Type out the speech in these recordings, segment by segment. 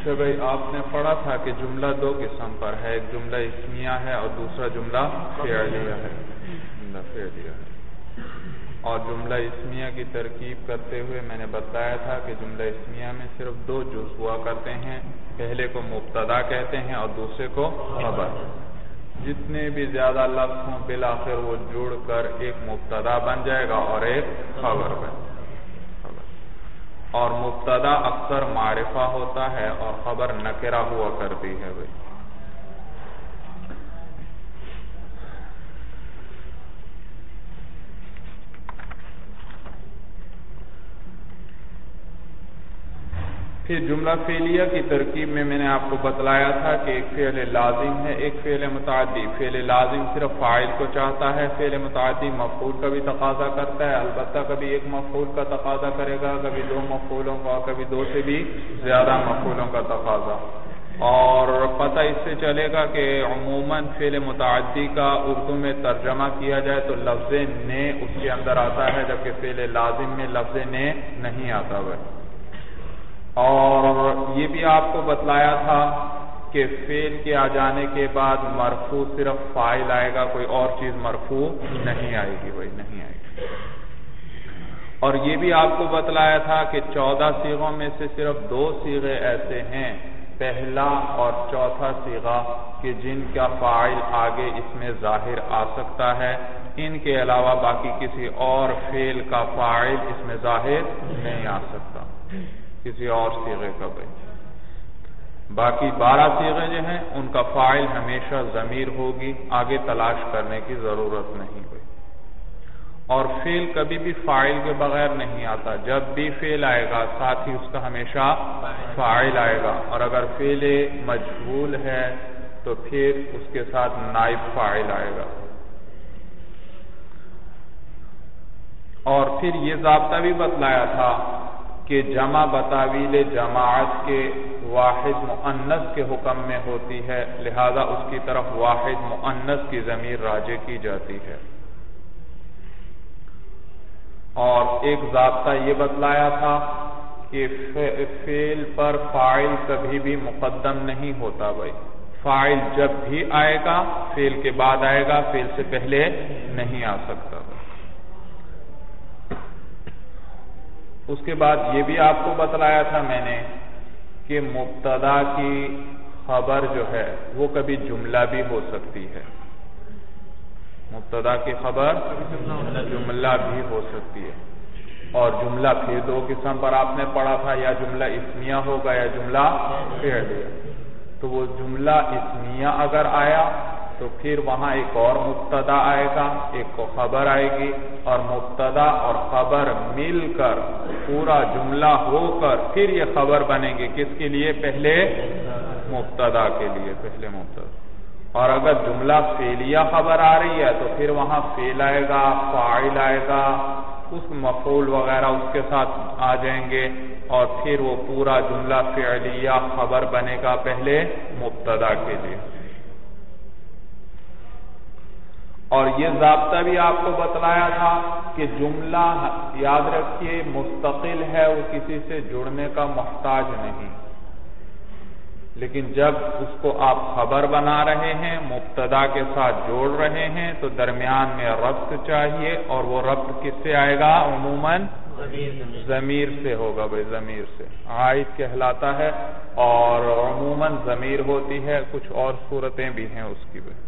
اچھا بھائی، آپ نے پڑھا تھا کہ جملہ دو قسم پر ہے، ایک جملہ اسمیہ ہے اور دوسرا جملہ فعلیہ ہے. جملہ فعلیہ ہے. اور جملہ اسمیہ کی ترکیب کرتے ہوئے میں نے بتایا تھا کہ جملہ اسمیہ میں صرف دو جز ہوا کرتے ہیں، پہلے کو مبتدا کہتے ہیں اور دوسرے کو خبر. جتنے بھی زیادہ لفظ ہوں بالآخر وہ جڑ کر ایک مبتدا بن جائے گا اور ایک خبر بن جائے گا. اور مبتدا اکثر معرفہ ہوتا ہے اور خبر نکرہ ہوا کرتی ہے بھائی. پھر جملہ فعلیہ کی ترکیب میں نے آپ کو بتلایا تھا کہ ایک فعل لازم ہے، ایک فعل متعدی. فعل لازم صرف فاعل کو چاہتا ہے، فعل متعدی مفعول کا بھی تقاضا کرتا ہے، البتہ کبھی ایک مفعول کا تقاضا کرے گا، کبھی دو مفعولوں کا، کبھی دو سے بھی زیادہ مفعولوں کا تقاضا. اور پتہ اس سے چلے گا کہ عموماً فعل متعدی کا اردو میں ترجمہ کیا جائے تو لفظ نے اس کے اندر آتا ہے، جبکہ فعل لازم میں لفظ نے نہیں آتا ہے. اور یہ بھی آپ کو بتلایا تھا کہ فعل کے آ جانے کے بعد مرفوع صرف فاعل آئے گا، کوئی اور چیز مرفوع نہیں آئے گی بھائی، نہیں آئے گی. اور یہ بھی آپ کو بتلایا تھا کہ 14 صیغوں میں سے صرف 2 صیغے ایسے ہیں، پہلا اور چوتھا صیغہ، کہ جن کا فاعل آگے اس میں ظاہر آ سکتا ہے. ان کے علاوہ باقی کسی اور فعل کا فاعل اس میں ظاہر نہیں آ سکتا، کسی اور صیغے کا بھائی. باقی 12 صیغے جو ہیں ان کا فاعل ہمیشہ ضمیر ہوگی، آگے تلاش کرنے کی ضرورت نہیں بھائی. اور فعل کبھی بھی فاعل کے بغیر نہیں آتا، جب بھی فعل آئے گا ساتھ ہی اس کا ہمیشہ فاعل آئے گا. اور اگر فعل مجہول ہے تو پھر اس کے ساتھ نائب فاعل آئے گا. اور پھر یہ ضابطہ بھی بتلایا تھا کہ جمع بتاویل جماعت کے واحد مؤنث کے حکم میں ہوتی ہے، لہذا اس کی طرف واحد مؤنث کی ضمیر راجع کی جاتی ہے. اور ایک ضابطہ یہ بتلایا تھا کہ فعل پر فاعل کبھی بھی مقدم نہیں ہوتا بھائی. فاعل جب بھی آئے گا فعل کے بعد آئے گا، فعل سے پہلے نہیں آ سکتا. اس کے بعد یہ بھی آپ کو بتلایا تھا میں نے کہ مبتدا کی خبر جو ہے وہ کبھی جملہ بھی ہو سکتی ہے. مبتدا کی خبر جملہ بھی ہو سکتی ہے. اور جملہ پھر 2 قسم پر آپ نے پڑھا تھا، یا جملہ اسمیہ ہوگا یا جملہ فعلیہ. تو وہ جملہ اسمیہ اگر آیا تو پھر وہاں ایک اور مبتدا آئے گا، ایک کو خبر آئے گی، اور مبتدا اور خبر مل کر پورا جملہ ہو کر پھر یہ خبر بنے گی. کس کے لیے؟ پہلے مبتدا کے لیے، پہلے مبتدا. اور اگر جملہ فعلیہ خبر آ رہی ہے تو پھر وہاں فعل آئے گا، فاعل آئے گا، اس مفعول وغیرہ اس کے ساتھ آ جائیں گے، اور پھر وہ پورا جملہ فعلیہ خبر بنے گا پہلے مبتدا کے لیے. اور یہ ضابطہ بھی آپ کو بتلایا تھا کہ جملہ یاد رکھیے مستقل ہے، وہ کسی سے جڑنے کا محتاج نہیں. لیکن جب اس کو آپ خبر بنا رہے ہیں، مبتدا کے ساتھ جوڑ رہے ہیں، تو درمیان میں ربط چاہیے، اور وہ ربط کس سے آئے گا؟ عموماً ضمیر سے ہوگا بھائی، ضمیر سے عائد کہلاتا ہے. اور عموماً ضمیر ہوتی ہے، کچھ اور صورتیں بھی ہیں اس کی بھی.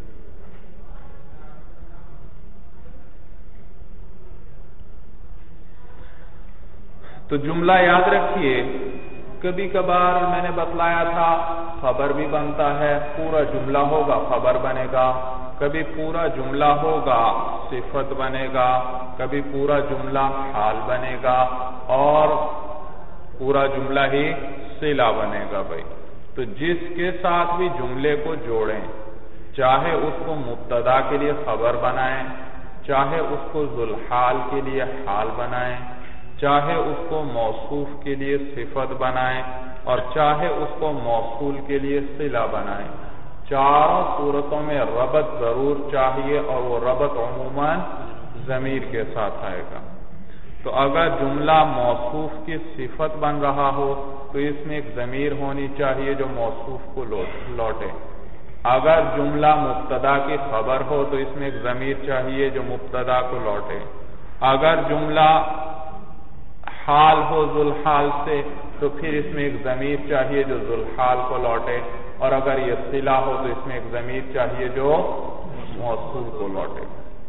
تو جملہ یاد رکھیے کبھی کبھار میں نے بتلایا تھا خبر بھی بنتا ہے، پورا جملہ ہوگا خبر بنے گا، کبھی پورا جملہ ہوگا صفت بنے گا، کبھی پورا جملہ حال بنے گا، اور پورا جملہ ہی صلہ بنے گا بھائی. تو جس کے ساتھ بھی جملے کو جوڑیں، چاہے اس کو مبتدا کے لیے خبر بنائیں، چاہے اس کو ذوالحال کے لیے حال بنائیں، چاہے اس کو موصوف کے لیے صفت بنائیں، اور چاہے اس کو موصول کے لیے صلہ بنائیں، چاروں صورتوں میں ربط ضرور چاہیے، اور وہ ربط عموماً ضمیر کے ساتھ آئے گا. تو اگر جملہ موصوف کی صفت بن رہا ہو تو اس میں ایک ضمیر ہونی چاہیے جو موصوف کو لوٹے. اگر جملہ مبتدا کی خبر ہو تو اس میں ایک ضمیر چاہیے جو مبتدا کو لوٹے. اگر جملہ حال ہو ذوالحال سے تو پھر اس میں ایک ضمیر چاہیے جو ذوالحال کو لوٹے. اور اگر یہ صلہ ہو تو اس میں ایک ضمیر چاہیے جو موصول کو لوٹے.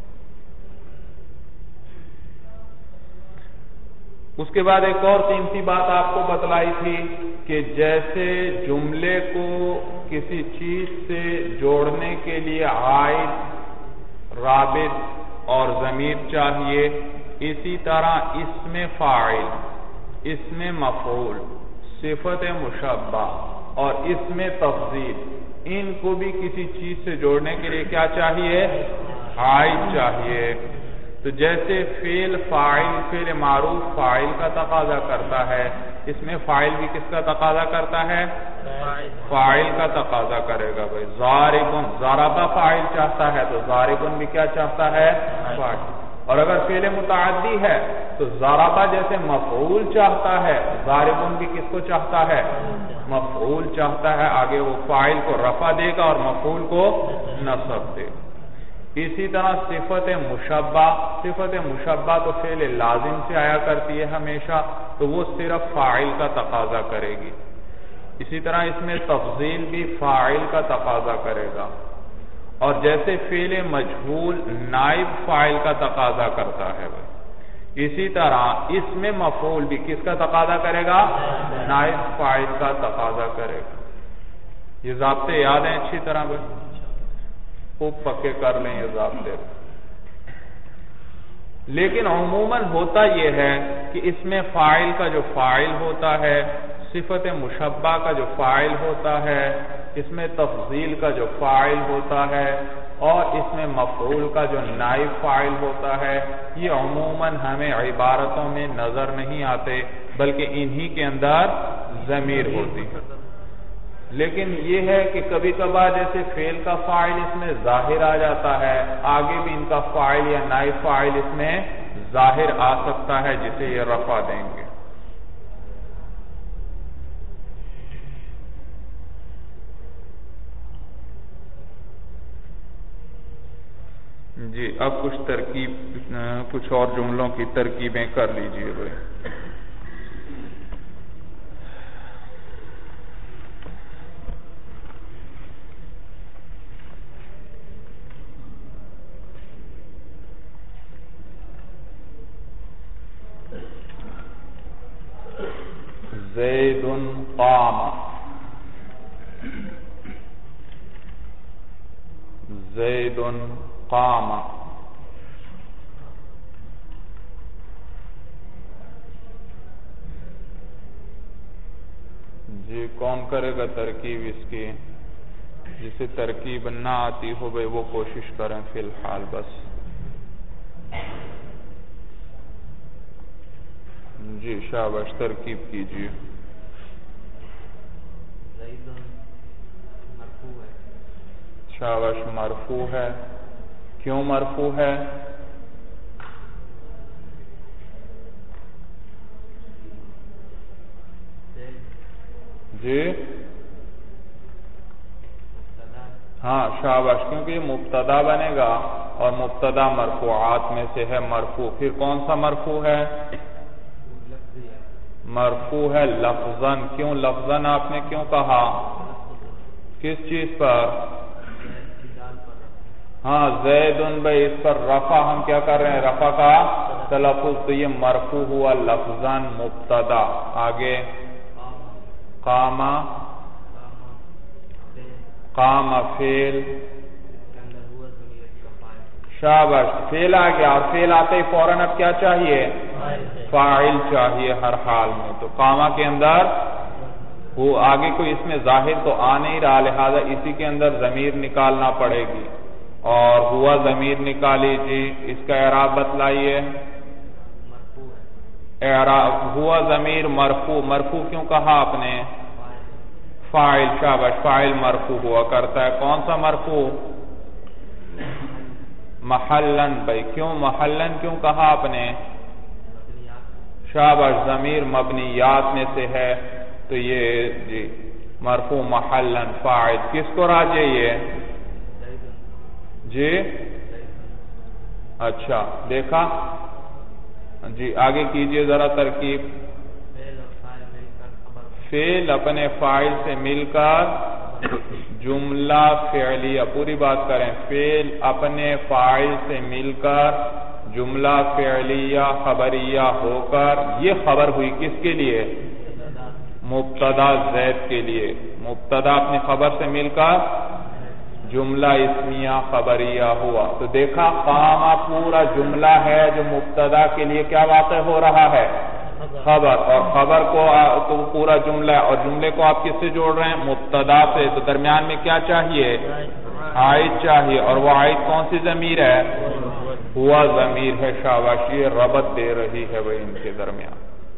اس کے بعد ایک اور قیمتی بات آپ کو بتلائی تھی کہ جیسے جملے کو کسی چیز سے جوڑنے کے لیے عائد، رابط اور ضمیر چاہیے، اسی طرح اسم فاعل، اسم مفعول، صفت مشبہ اور اسم تفضیل، ان کو بھی کسی چیز سے جوڑنے کے لیے کیا چاہیے؟ عائد چاہیے. تو جیسے فعل فاعل، فعل معروف فاعل کا تقاضا کرتا ہے، اس میں فاعل بھی کس کا تقاضا کرتا ہے؟ فاعل کا تقاضا کرے گا. بھائی ضاربن، ضربہ فاعل چاہتا ہے تو ضاربن بھی کیا چاہتا ہے؟ فاعل. اور اگر فعل متعدی ہے تو ضربہ جیسے مفعول چاہتا ہے، ضاربن بھی کس کو چاہتا ہے؟ مفعول چاہتا ہے. آگے وہ فاعل کو رفع دے گا اور مفعول کو نصب دے گا. اسی طرح صفت مشبہ، صفت مشبہ تو فعل لازم سے آیا کرتی ہے ہمیشہ، تو وہ صرف فاعل کا تقاضا کرے گی. اسی طرح اس میں تفضیل بھی فاعل کا تقاضا کرے گا. اور جیسے فعل مجہول نائب فاعل کا تقاضا کرتا ہے، اسی طرح اس میں مفعول بھی کس کا تقاضا کرے گا؟ نائب فاعل کا تقاضا کرے گا. یہ ضابطے یاد ہیں اچھی طرح بھائی؟ خوب پکے کر لیں یہ ضابطے. لیکن عموماً ہوتا یہ ہے کہ اس میں فاعل کا جو فاعل ہوتا ہے، صفت مشبہ کا جو فاعل ہوتا ہے، اس میں تفضیل کا جو فاعل ہوتا ہے اور اس میں مفعول کا جو نائب فاعل ہوتا ہے، یہ عموماً ہمیں عبارتوں میں نظر نہیں آتے بلکہ انہی کے اندر ضمیر ہوتی ہے. لیکن یہ ہے کہ کبھی کبھار جیسے فعل کا فاعل اس میں ظاہر آ جاتا ہے، آگے بھی ان کا فاعل یا نائب فاعل اس میں ظاہر آ سکتا ہے جسے یہ رفع دیں گے. جی اب کچھ اور جملوں کی ترکیبیں کر لیجئے بھائی. زید قام، زید قام. جی کون کرے گا ترکیب اس کی؟ جسے ترکیب نہ آتی ہو بھائی وہ کوشش کریں فی الحال بس. جی شاباش ترکیب کیجیے. شاباش مرفوع ہے. کیوں مرفوع ہے؟ جی ہاں شاباش، کیونکہ یہ مبتدا بنے گا اور مبتدا مرفوعات میں سے ہے مرفوع. پھر کون سا مرفوع ہے؟ مرفوع ہے لفظاً. کیوں لفظاً آپ نے کیوں کہا؟ کس چیز پر؟ ہاں زیدن بھائی اس پر رفع ہم کیا کر رہے ہیں؟ رفع کا تلفظ. تو یہ مرفوع ہوا لفظاً مبتدا. آگے قام، قام فعل. شاباش فعل آ گیا اور فعل آتے ہی فوراً اب کیا چاہیے؟ فاعل چاہیے ہر حال میں. تو قامہ کے اندر وہ آگے کوئی اس میں ظاہر تو آ نہیں رہا، لہذا اسی کے اندر ضمیر نکالنا پڑے گی. اور ہوا ضمیر نکالی. جی اس کا اعراب بتلائیے. اعراب ہوا ضمیر مرفوع. مرفوع کیوں کہا آپ نے؟ فاعل. شاباش فاعل مرفوع ہوا کرتا ہے. کون سا مرفوع؟ محلن. بھائی کیوں محلن کیوں کہا آپ نے؟ شاباش، ضمیر مبنیات میں سے ہے، تو یہ جی مرفوع محلا فاعل کس کو راجع یہ جی؟ اچھا دیکھا جی، آگے کیجئے ذرا ترکیب. فعل اپنے فاعل سے مل کر جملہ فعلیہ، پوری بات کریں، فعل اپنے فاعل سے مل کر جملہ فعلیہ خبریہ ہو کر، یہ خبر ہوئی کس کے لیے؟ مبتدا زید کے لیے. مبتدا اپنی خبر سے مل کر جملہ اسمیہ خبریہ ہوا، تو دیکھا قامہ پورا جملہ ہے جو مبتدا کے لیے کیا واقع ہو رہا ہے؟ خبر، اور خبر کو تو پورا جملہ ہے، اور جملے کو آپ کس سے جوڑ رہے ہیں؟ مبتدا سے. تو درمیان میں کیا چاہیے؟ عائد چاہیے، اور وہ عائد کون سی ضمیر ہے؟ ہوا ضمیر ہے. شاباش، یہ ربط دے رہی ہے وہ ان کے درمیان.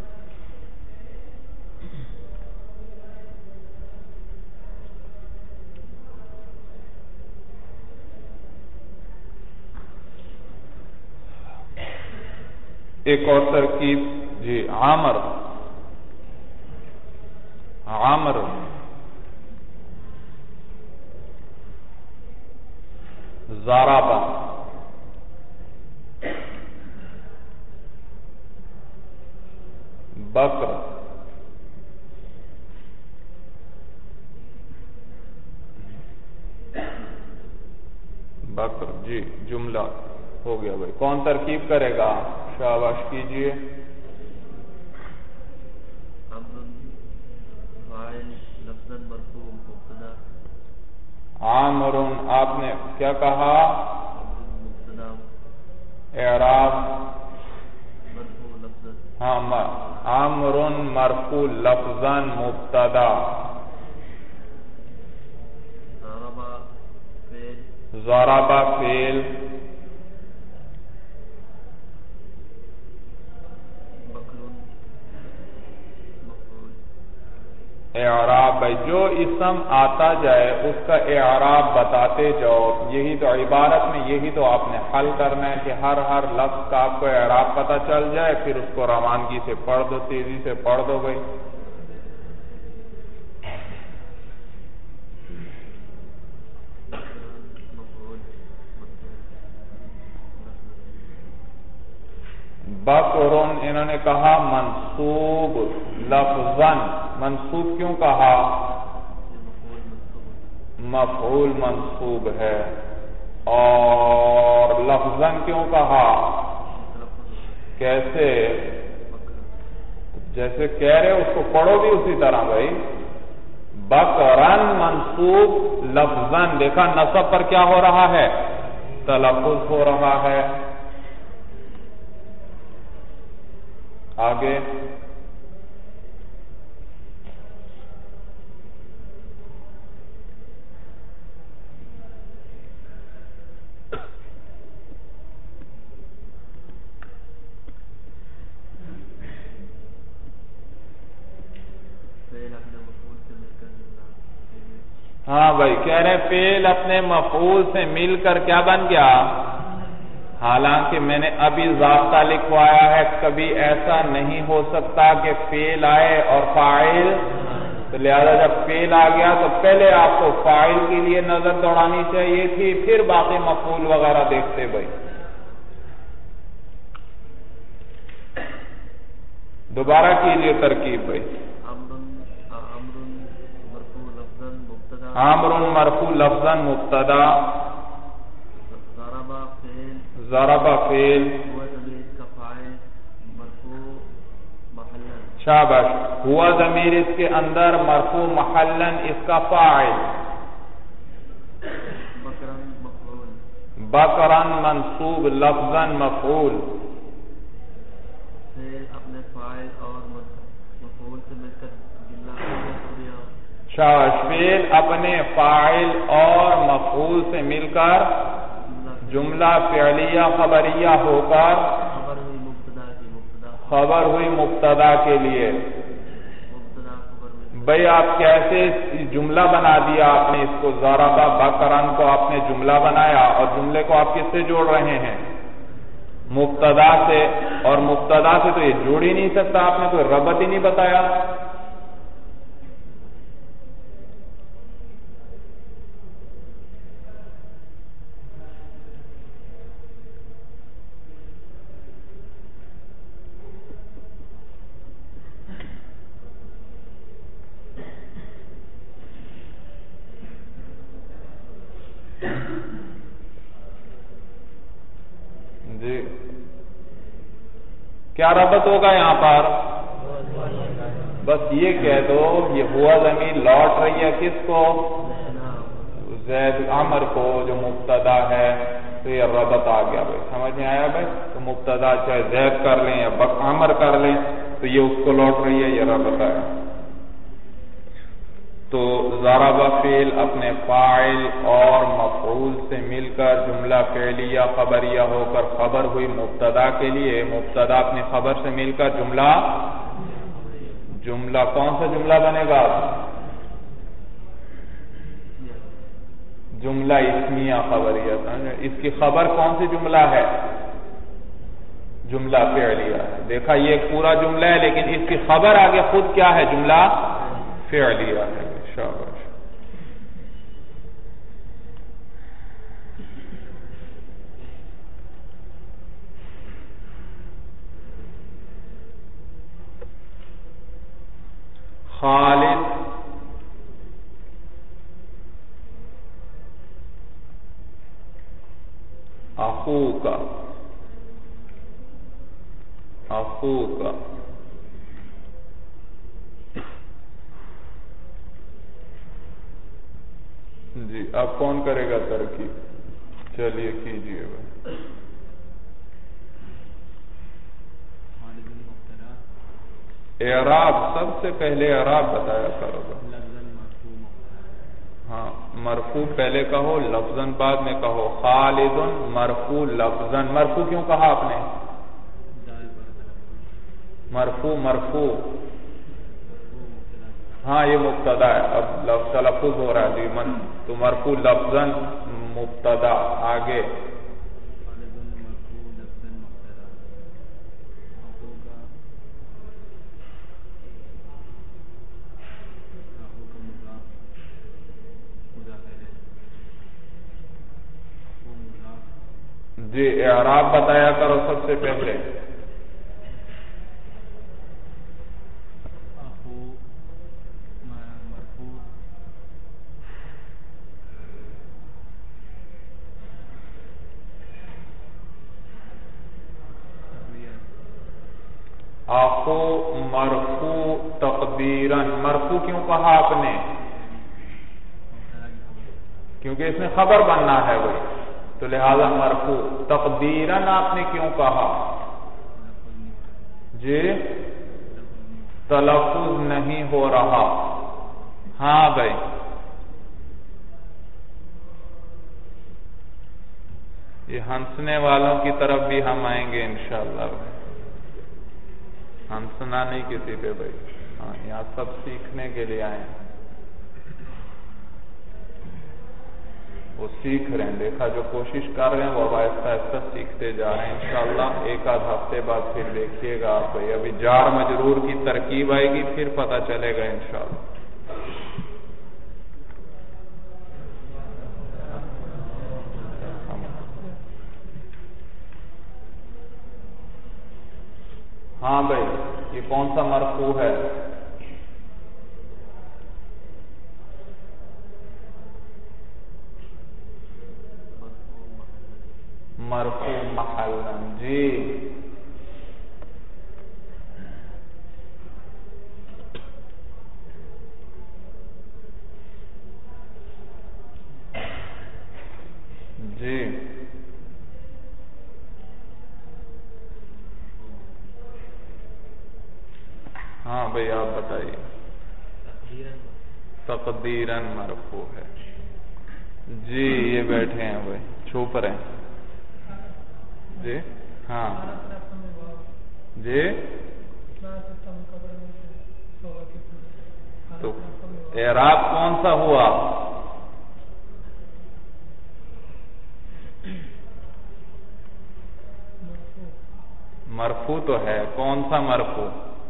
ایک اور ترکیب جی، عامر ضرب بکر جی جملہ ہو گیا بھائی. کون ترکیب کرے گا؟ شاباش کیجئے. عامر، آپ نے کیا کہا؟ اعراب ہاں، عامر مرفوع لفظاً مبتدا، ضرب فعل، اعراب. بھائی جو اسم آتا جائے اس کا اعراب بتاتے جاؤ. یہی تو عبارت میں یہی تو آپ نے حل کرنا ہے کہ ہر لفظ کا آپ کو اعراب پتہ چل جائے، پھر اس کو روانگی سے پڑھ دو، تیزی سے پڑھ دو بھائی. بکرن انہوں نے کہا منصوب لفظاً. منصوب کیوں کہا؟ مفعول منصوب ہے. اور لفظاً کیوں کہا؟ کیسے؟ جیسے کہہ رہے اس کو پڑھو بھی اسی طرح بھائی. بکرن منصوب لفظاً، دیکھا نصب پر کیا ہو رہا ہے؟ تلفظ ہو رہا ہے. آگے ہاں بھائی کہہ رہے فعل اپنے مفعول سے مل کر کیا بن گیا؟ حالانکہ میں نے ابھی ضابطہ لکھوایا ہے، کبھی ایسا نہیں ہو سکتا کہ فعل آئے اور فاعل، تو لہذا جب فعل آ گیا تو پہلے آپ کو فاعل کے لیے نظر دوڑانی چاہیے تھی، پھر باقی مفعول وغیرہ دیکھتے بھائی. دوبارہ کیجئے ترکیب بھائی. عامر مرفوع لفظاً مبتدا، ضرب فعل، شاباش، ہوا ضمیر اس کے اندر مرفوع محلاً اس کا فاعل، بکرن منصوب لفظاً مفعول. اپنے فاعل اور مفعول سے مل کر شاباش، فعل اپنے فاعل اور مفعول سے مل کر جملہ فعلیہ خبریہ ہو کر خبر ہوئی مبتدا کے لیے. بھئی آپ کیسے جملہ بنا دیا آپ نے اس کو؟ ضرب بکرن کو آپ نے جملہ بنایا، اور جملے کو آپ کس سے جوڑ رہے ہیں؟ مبتدا سے. اور مبتدا سے تو یہ جوڑ ہی نہیں سکتا، آپ نے کوئی ربط ہی نہیں بتایا۔ جی کیا ربط ہوگا یہاں پر؟ بس یہ کہہ دو یہ ہوا ضمیر لوٹ رہی ہے کس کو؟ زید عمر کو، جو مبتدا ہے، تو یہ ربط آ گیا بھائی، سمجھ میں آیا بھائی؟ تو مبتدا چاہے زید کر لیں یا عمر کر لیں تو یہ اس کو لوٹ رہی ہے، یہ ربط آیا۔ تو ضرب فعل اپنے فاعل اور مفعول سے مل کر جملہ فعلیہ خبریہ ہو کر خبر ہوئی مبتدا کے لیے، مبتدا اپنے خبر سے مل کر جملہ کون سا جملہ بنے گا؟ جملہ اسمیہ خبریہ۔ اس کی خبر کون سی جملہ ہے؟ جملہ فعلیہ ہے۔ دیکھا یہ ایک پورا جملہ ہے لیکن اس کی خبر آگے خود کیا ہے؟ جملہ فعلیہ ہے۔ شاباش۔ خالد اخوک جی اب کون کرے گا ترکیب؟ چلیے کیجیے گا۔ اعراب سب سے پہلے اعراب بتایا کرو گا۔ ہاں مرفوع پہلے کہو، لفظاً بعد میں کہو۔ خالد مرفوع لفظاً، مرفوع کیوں کہا آپ نے؟ مرفوع ہاں یہ مبتدا ہے، اب لفظ تلفظ ہو رہا ہے جی من، تو مرفوع لفظاً مبتدا، آگے جی اعراب بتایا کرو سب سے پہلے۔ آخو مرفوع تقدیراً، مرفوع کیوں کہا آپ نے؟ کیونکہ اس میں خبر بننا ہے وہی، تو لہذا مرفوع۔ تقدیراً آپ نے کیوں کہا؟ جی تلفظ نہیں ہو رہا۔ ہاں بھائی یہ ہنسنے والوں کی طرف بھی ہم آئیں گے انشاءاللہ بھائی، ہنسنا نہیں کسی پہ بھائی، ہاں یہاں سب سیکھنے کے لیے آئے ہیں، وہ سیکھ رہے ہیں، دیکھا جو کوشش کر رہے ہیں وہ آہستہ آہستہ سیکھتے جا رہے ہیں انشاءاللہ۔ ایک آدھ ہفتے بعد پھر دیکھیے گا آپ بھائی، ابھی جار مجرور کی ترکیب آئے گی پھر پتہ چلے گا انشاءاللہ۔ ہاں بھائی یہ کون سا مرفوع ہے؟ مرفوع محلا، جی جی ہاں بھائی آپ بتائیے۔ تقدیراً مرفوع ہے جی، یہ بیٹھے ہیں بھائی چھپ رہے ہیں جی، ہاں جی، تو اعراب کون سا ہوا؟ مرفوع تو ہے، کون سا مرفوع؟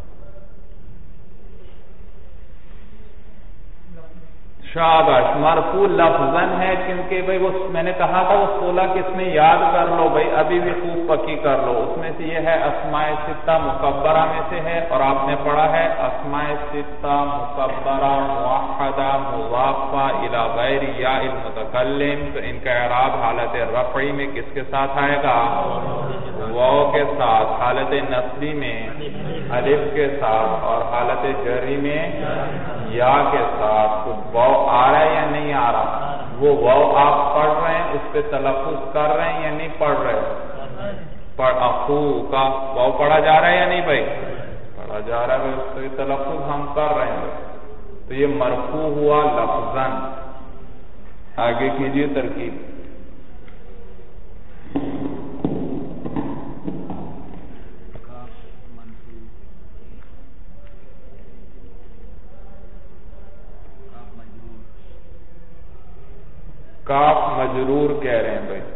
شاباش، مرفوع لفظاً ہے، کیونکہ بھئی وہ میں نے کہا تھا وہ 16 قسمیں یاد کر لو بھئی، ابھی بھی خوب پکی کر لو۔ اس میں سے یہ ہے اسماء ستہ مکبرہ میں سے ہے، اور آپ نے پڑھا ہے اسماء ستہ مکبرہ موحدہ مضافہ الی غیر یا المتکلم، تو ان کا اعراب حالت رفعی میں کس کے ساتھ آئے گا؟ واو کے ساتھ، حالت نصبی میں الف کے ساتھ، اور حالت جری میں یا کے ساتھ۔ تو واو آ رہا ہے یا نہیں آ رہا؟ وہ واو آپ پڑھ رہے ہیں، اس پہ تلفظ کر رہے ہیں یا نہیں پڑھ رہے؟ اخو کا واو پڑھا جا رہا ہے یا نہیں بھائی؟ پڑھا جا رہا ہے، اس پہ تلفظ ہم کر رہے ہیں، تو یہ مرفوع ہوا لفظاً۔ آگے کیجئے ترکیب۔ کاف مجرور کہہ رہے ہیں بھائی،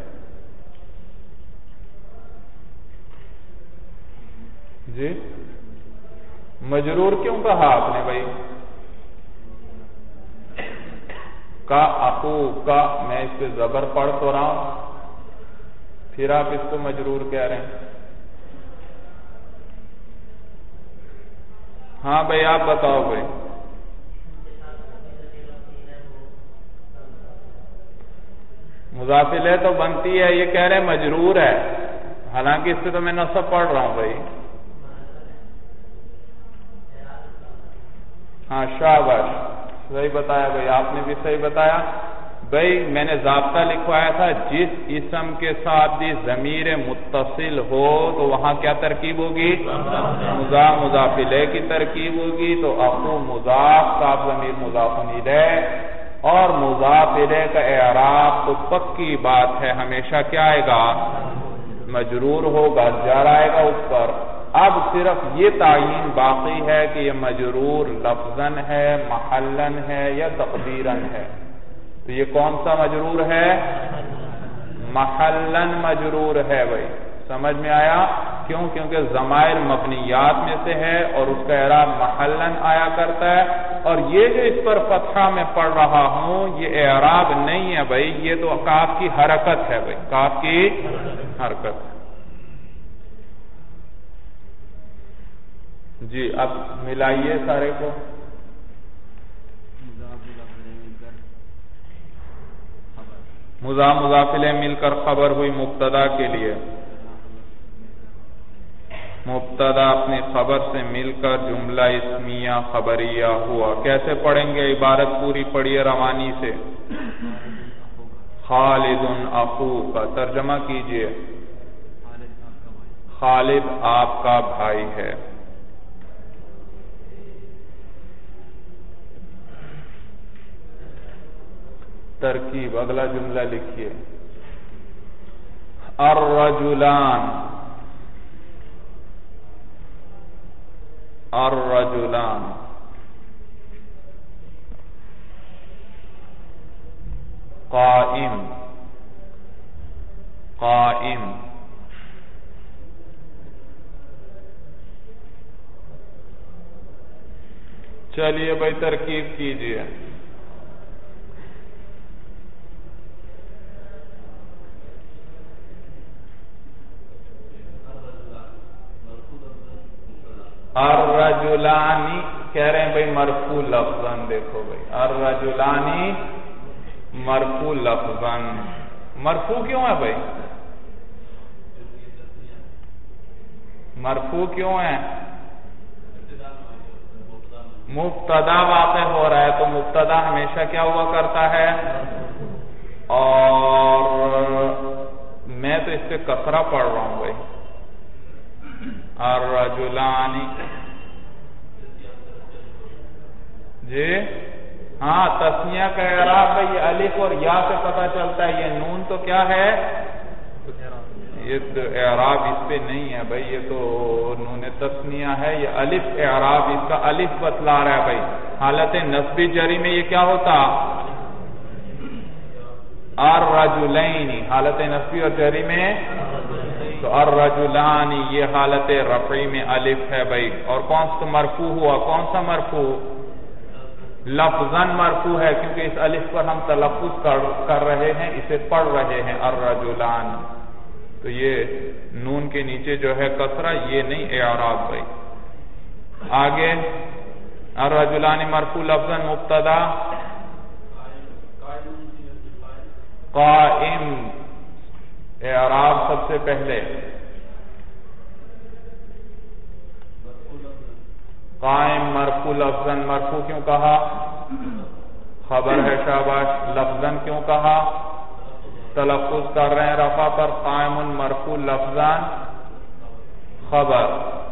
جی مجرور کیوں کہا آپ نے بھائی؟ کا اخو کا، میں اس پہ زبر پڑھ تو رہا ہوں، پھر آپ اس کو مجرور کہہ رہے ہیں؟ ہاں بھائی آپ بتاؤ بھائی۔ مضاف الیہ تو بنتی ہے، یہ کہہ رہے ہیں مجرور ہے، حالانکہ اس سے تو میں نصب پڑھ رہا ہوں بھائی۔ ہاں شاباش، صحیح بتایا بھائی، آپ نے بھی صحیح بتایا بھائی۔ میں نے ضابطہ لکھوایا تھا، جس اسم کے ساتھ بھی ضمیر متصل ہو تو وہاں کیا ترکیب ہوگی؟ مضاف مضاف الیہ کی ترکیب ہوگی۔ تو اخو مضاف، کاف ضمیر مضاف الیہ، اور مضاف الیہ کا اعراب تو پکی بات ہے، ہمیشہ کیا آئے گا؟ مجرور ہوگا، جر آئے گا اس پر۔ اب صرف یہ تعین باقی ہے کہ یہ مجرور لفظاً ہے، محلاً ہے یا تقدیراً ہے۔ تو یہ کون سا مجرور ہے؟ محلاً مجرور ہے بھائی، سمجھ میں آیا؟ کیوں؟ کیونکہ ضمائر مبنیات میں سے ہے اور اس کا اعراب محلاً آیا کرتا ہے، اور یہ جو اس پر فتحہ میں پڑھ رہا ہوں یہ اعراب نہیں ہے بھائی، یہ تو کاف کی حرکت ہے بھائی، کاف کی حرکت ہے۔ جی اب ملائیے سارے کو۔ مضاف مضاف الیہ مل کر خبر ہوئی مبتدا کے لیے، مبتدا اپنی خبر سے مل کر جملہ اسمیہ خبریہ ہوا۔ کیسے پڑھیں گے؟ عبارت پوری پڑھیے روانی سے۔ خالد اخو کا ترجمہ کیجئے، خالد آپ کا بھائی ہے۔ ترکیب، اگلا جملہ لکھیے، الرجلان، الرجلان قائم، قائم چلیے بھائی ترکیب کیجئے۔ الرجلانی کہہ رہے ہیں بھائی مرفوع لفظاً، دیکھو بھائی الرجلانی مرفوع لفظاً، مرفوع کیوں ہے بھائی؟ مرفوع کیوں ہے؟ مبتدا واقع ہو رہا ہے، تو مبتدا ہمیشہ کیا ہوا کرتا ہے؟ اور میں تو اس پہ کسرہ پڑھ رہا ہوں بھائی، الرجلانی، جی ہاں تسنیہ کا اعراب بھائی یہ الف اور یا سے پتہ چلتا ہے، یہ نون تو کیا ہے؟ یہ تو اعراب اس پہ نہیں ہے بھائی، یہ تو نون تسنیہ ہے، یہ الف اعراب اس کا الف بتلا رہا ہے بھائی۔ حالت نصبی جری میں یہ کیا ہوتا؟ الرجلین، حالت نصبی اور جری میں تو الرجلانی یہ حالت رفعی میں الف ہے بھائی. اور کون سا مرفوع ہوا؟ کون سا مرفوع؟ لفظاً مرفوع ہے کیونکہ اس الف پر ہم تلفظ کر رہے ہیں، اسے پڑھ رہے ہیں الرجلان. تو یہ نون کے نیچے جو ہے کسرہ، یہ نہیں اعراب بھائی. آگے الرجلان مرفوع لفظاً مبتدا قائم. اعراب سب سے پہلے قائم مرفوع لفظاً. مرفوع کیوں کہا؟ خبر ہے، شاباش. لفظاً کیوں کہا؟ تلفظ کر رہے ہیں رفع پر. قائم مرفوع لفظاً خبر.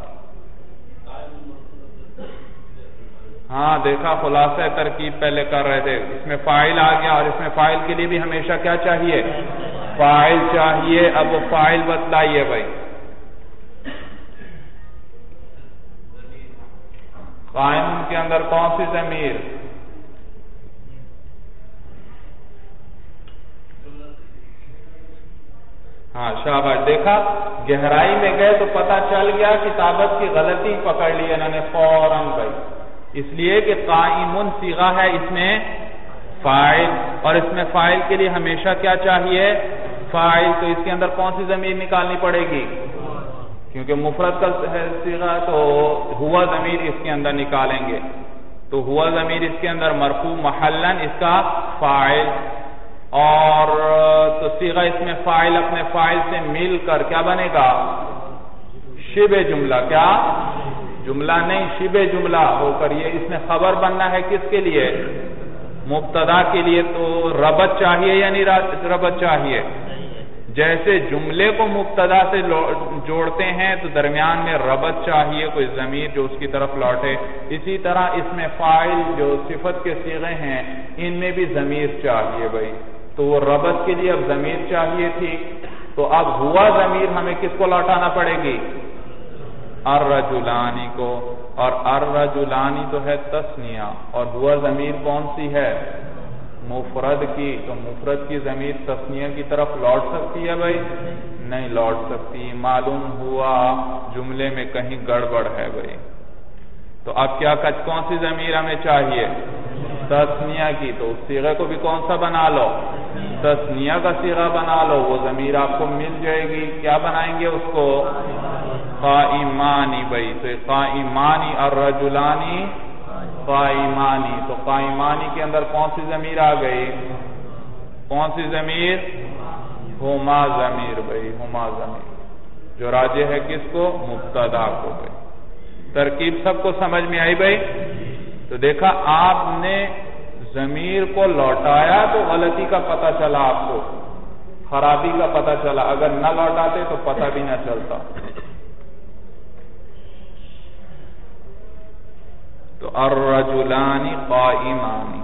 ہاں دیکھا، خلاصہ ترکیب پہلے کر رہے تھے. اس میں فاعل آ گیا، اور اس میں فاعل کے لیے بھی ہمیشہ کیا چاہیے؟ فاعل چاہیے. اب وہ فاعل بتلائیے بھائی. قائم کے اندر کون سی ضمیر؟ ہاں شاباش. دیکھا، گہرائی میں گئے تو پتہ چل گیا کتابت کی غلطی پکڑ لی انہوں نے فوراً بھائی. اس لیے کہ قائمن صیغہ ہے، اس میں فاعل، اور اس میں فاعل کے لیے ہمیشہ کیا چاہیے؟ فاعل. تو اس کے اندر کون سی ضمیر نکالنی پڑے گی؟ کیونکہ مفرد کا صیغہ تو ہوا ضمیر اس کے اندر نکالیں گے. تو ہوا ضمیر اس کے اندر مرفوع محلاً اس کا فاعل. اور تو صیغہ اس میں فاعل اپنے فاعل سے مل کر کیا بنے گا؟ شبہ جملہ. کیا جملہ نہیں، شبہ جملہ ہو کر یہ اس میں خبر بننا ہے. کس کے لیے؟ مبتدا کے لیے. تو ربط چاہیے یا نہیں ربط چاہیے؟ جیسے جملے کو مبتدا سے جوڑتے ہیں تو درمیان میں ربط چاہیے، کوئی ضمیر جو اس کی طرف لوٹے. اسی طرح اس میں فاعل جو صفت کے صیغے ہیں ان میں بھی ضمیر چاہیے بھائی. تو وہ ربط کے لیے اب ضمیر چاہیے تھی. تو اب ہوا ضمیر ہمیں کس کو لوٹانا پڑے گی؟ الرجلانی کو. اور الرجلانی تو ہے تثنیہ، اور ہوا ضمیر کون سی ہے؟ مفرد کی. تو مفرد کی ضمیر تثنیہ کی طرف لوٹ سکتی ہے بھائی؟ نہیں لوٹ سکتی. معلوم ہوا جملے میں کہیں گڑبڑ ہے بھائی. تو اب کیا کون سی ضمیر ہمیں چاہیے؟ تثنیہ کی. تو اس صیغے کو بھی کون سا بنا لو؟ تثنیہ کا صیغہ بنا لو. وہ ضمیر آپ کو مل جائے گی. کیا بنائیں گے اس کو؟ قائمانی بھائی. تو قائمانی الرجلانی قائمانی. تو قائمانی کے اندر کون سی ضمیر آ گئی؟ کون سی ضمیر؟ ہما ضمیر بھائی. ہما ضمیر جو راجع ہے کس کو؟ مبتدا کو بھائی. ترکیب سب کو سمجھ میں آئی بھائی؟ تو دیکھا، آپ نے ضمیر کو لوٹایا تو غلطی کا پتہ چلا، آپ کو خرابی کا پتہ چلا. اگر نہ لوٹاتے تو پتہ بھی نہ چلتا. تو الرجلان قائمان.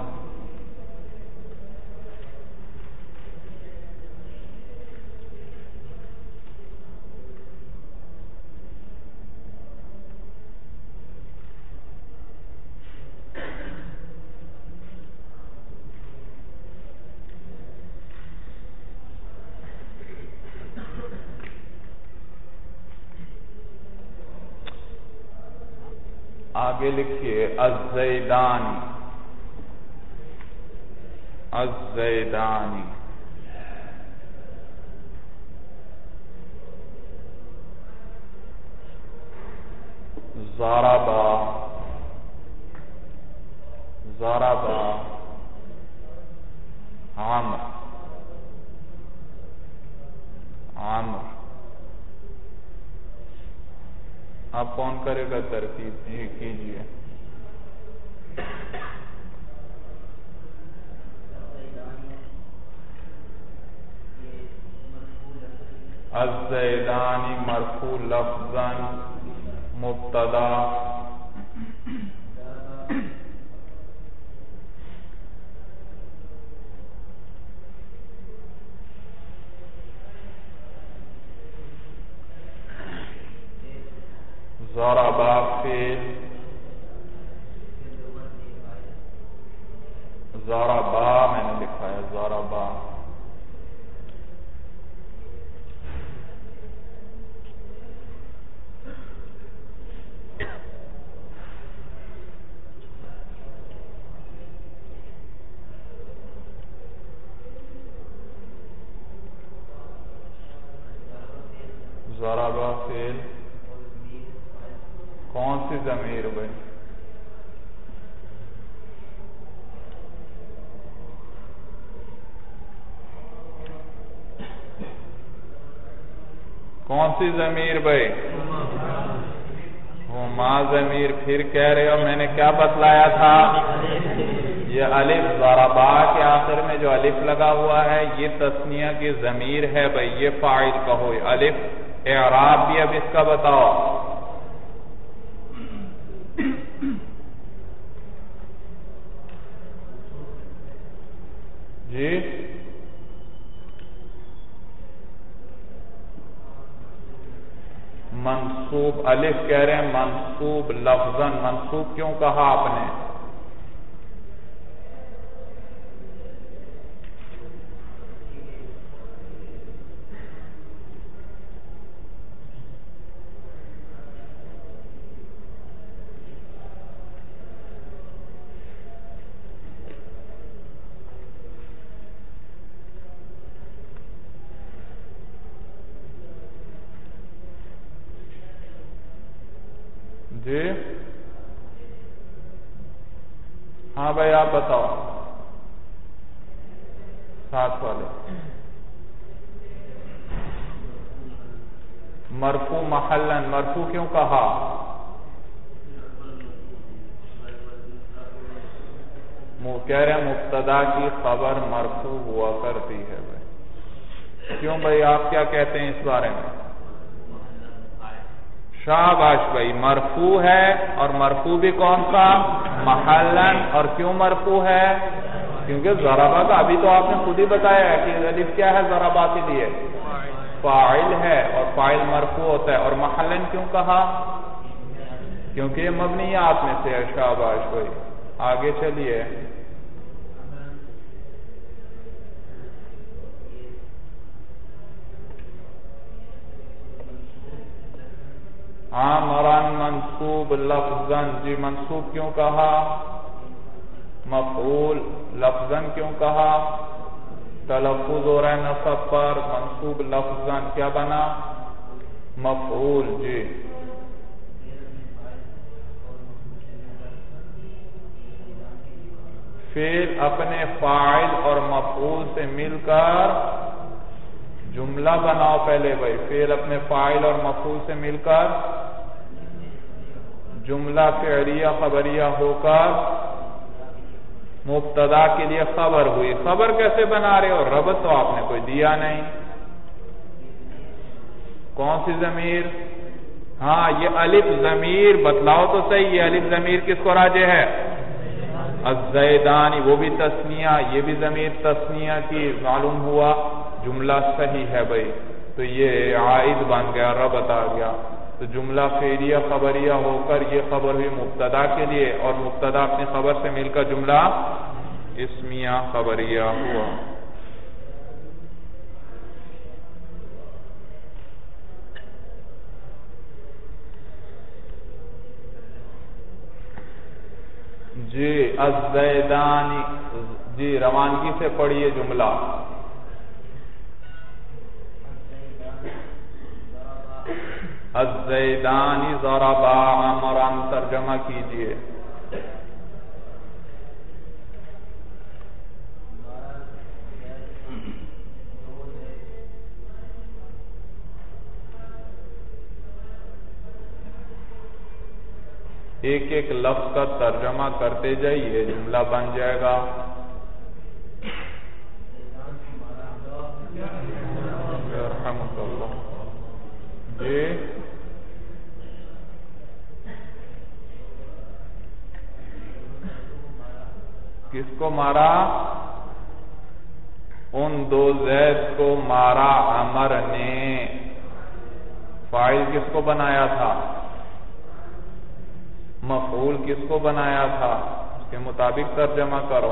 آگے لکھیے الزیدانی. الزیدانی ضربا. ضربا عمر. عمر. اب کون کرے گا ترتیب؟ جی کیجیے. الزیدانی مرفوع لفظاً مبتدا ضربا فعل. ضربا میں نے لکھا ہے ضربا. کون سی ضمیر بھائی؟ کون سی ضمیر بھائی؟ ہما ضمیر. پھر کہہ رہے ہو میں نے کیا بتلایا تھا؟ یہ الف ضربا کے آخر میں جو الف لگا ہوا ہے یہ تثنیہ کی ضمیر ہے بھائی، یہ فاعل کہو. الف اعراب بھی اب اس کا بتاؤ. جی منصوب. الف کہہ رہے ہیں منصوب لفظاً. منصوب کیوں کہا آپ نے؟ جی ہاں بھائی آپ بتاؤ. ساتھ والے مرفوع محلن. مرفوع کیوں کہا؟ کہہ رہے ہیں مبتدا کی خبر مرفوع ہوا کرتی ہے بھائی. کیوں بھائی آپ کیا کہتے ہیں اس بارے میں؟ شاباش بھائی. مرفوع ہے اور مرفوع بھی کون سا؟ محلن. اور کیوں مرفوع ہے؟ کیونکہ ضربہ کا ابھی تو آپ نے خود ہی بتایا ہے کہ الف کیا ہے ضربہ کے لیے؟ فاعل ہے اور فاعل مرفوع ہوتا ہے. اور محلن کیوں کہا؟ کیونکہ یہ مبنیات میں سے ہے. شاباش بھائی. آگے چلیے. آمرن منصوب لفظاً. جی منصوب کیوں کہا؟ مفعول. لفظاً کیوں کہا؟ تلفظ ہو رہا ہے نصب پر. منصوب لفظاً کیا بنا؟ مفعول. جی فعل اپنے فاعل اور مفعول سے مل کر جملہ بناؤ. پہلے بھائی فعل اپنے فاعل اور مفعول سے مل کر جملہ فعلیہ خبریہ ہو کر مبتدا کے لیے خبر ہوئی. خبر کیسے بنا رہے ہو؟ ربط تو آپ نے کوئی دیا نہیں. کون سی ضمیر؟ ہاں یہ الف ضمیر بتلاؤ تو صحیح. یہ الف ضمیر کس کو راجع ہے؟ الزیدانی. وہ بھی تثنیہ. یہ بھی ضمیر تثنیہ کی. معلوم ہوا جملہ صحیح ہے بھائی. تو یہ عائد بن گیا، ربط آ گیا. تو جملہ فعلیہ خبریہ ہو کر یہ خبر ہوئی مبتدا کے لیے اور مبتدا اپنی خبر سے مل کر جملہ اسمیہ خبریہ ہوا. جی الزیدانی. جی روانگی سے پڑھیے جملہ. الزیدانی ضربا عمران. ترجمہ کیجئے. ایک ایک لفظ کا ترجمہ کرتے جائیے، جملہ بن جائے گا. رحمۃ اللہ. جی کس کو مارا؟ ان دو زید کو مارا عمر نے. فاعل کس کو بنایا تھا؟ مفعول کس کو بنایا تھا؟ اس کے مطابق ترجمہ کرو.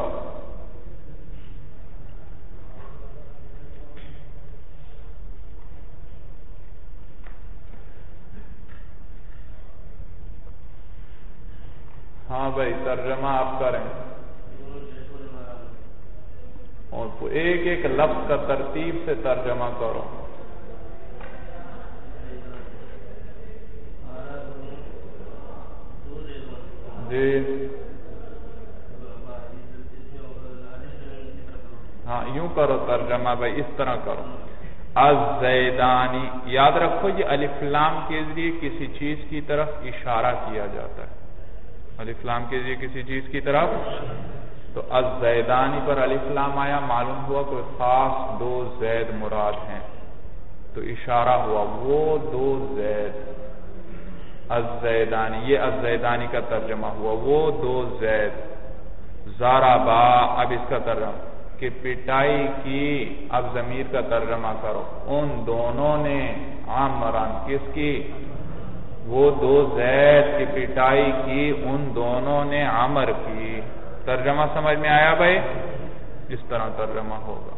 ہاں بھائی ترجمہ آپ کریں اور ایک ایک لفظ کا ترتیب سے ترجمہ کرو. جی ہاں یوں کرو ترجمہ بھائی، اس طرح کرو، الزیدانی، یاد رکھو یہ الف لام کے ذریعے کسی چیز کی طرف اشارہ کیا جاتا ہے، الف لام کے ذریعے کسی چیز کی طرف، تو الزیدانی پر الف لام آیا، معلوم ہوا کوئی خاص دو زید مراد ہیں، تو اشارہ ہوا وہ دو زید، الزیدانی، یہ الزیدانی کا ترجمہ ہوا، وہ دو زید، ضربا، اب اس کا ترجمہ کہ پٹائی کی، اب ضمیر کا ترجمہ کرو، ان دونوں نے، عمران، کس کی؟ وہ دو زید کی پٹائی کی ان دونوں نے عمر کی۔ ترجمہ سمجھ میں آیا بھائی؟ اس طرح ترجمہ ہوگا۔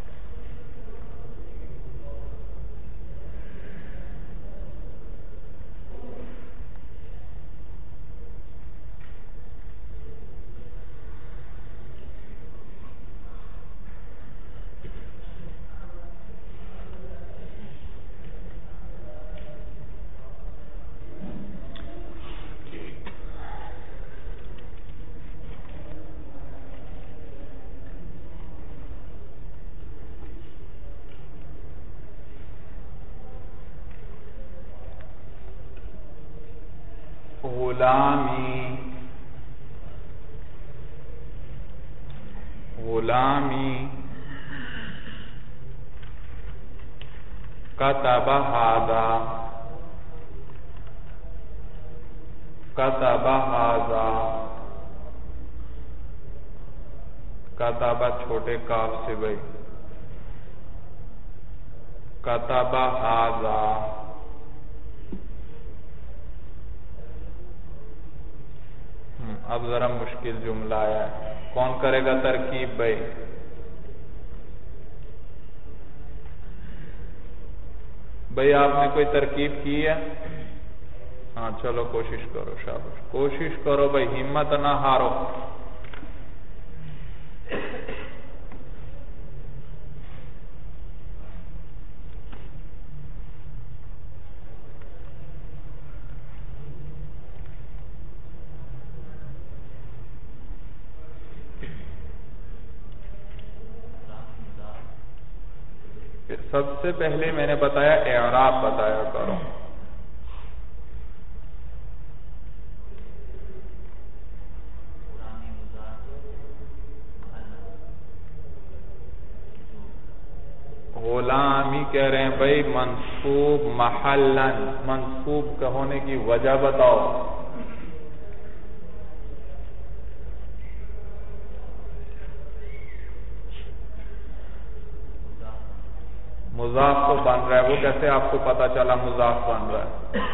غلامی، غلامی، کتب ھذا، کتب ھذا، کتب چھوٹے کاف سے بھائی، کتب ھذا، اب ذرا مشکل جملہ ہے، کون کرے گا ترکیب بھائی؟ بھائی آپ نے کوئی ترکیب کی ہے؟ ہاں چلو کوشش کرو، شاباش، کوشش کرو بھائی، ہمت نہ ہارو۔ سب سے پہلے میں نے بتایا اعراب بتایا کرو، غلامی کہہ رہے ہیں بھائی منصوب محلن، منصوب کا ہونے کی وجہ بتاؤ۔ مضاف تو بن رہا ہے، وہ کیسے آپ کو پتا چلا مضاف بن رہا ہے؟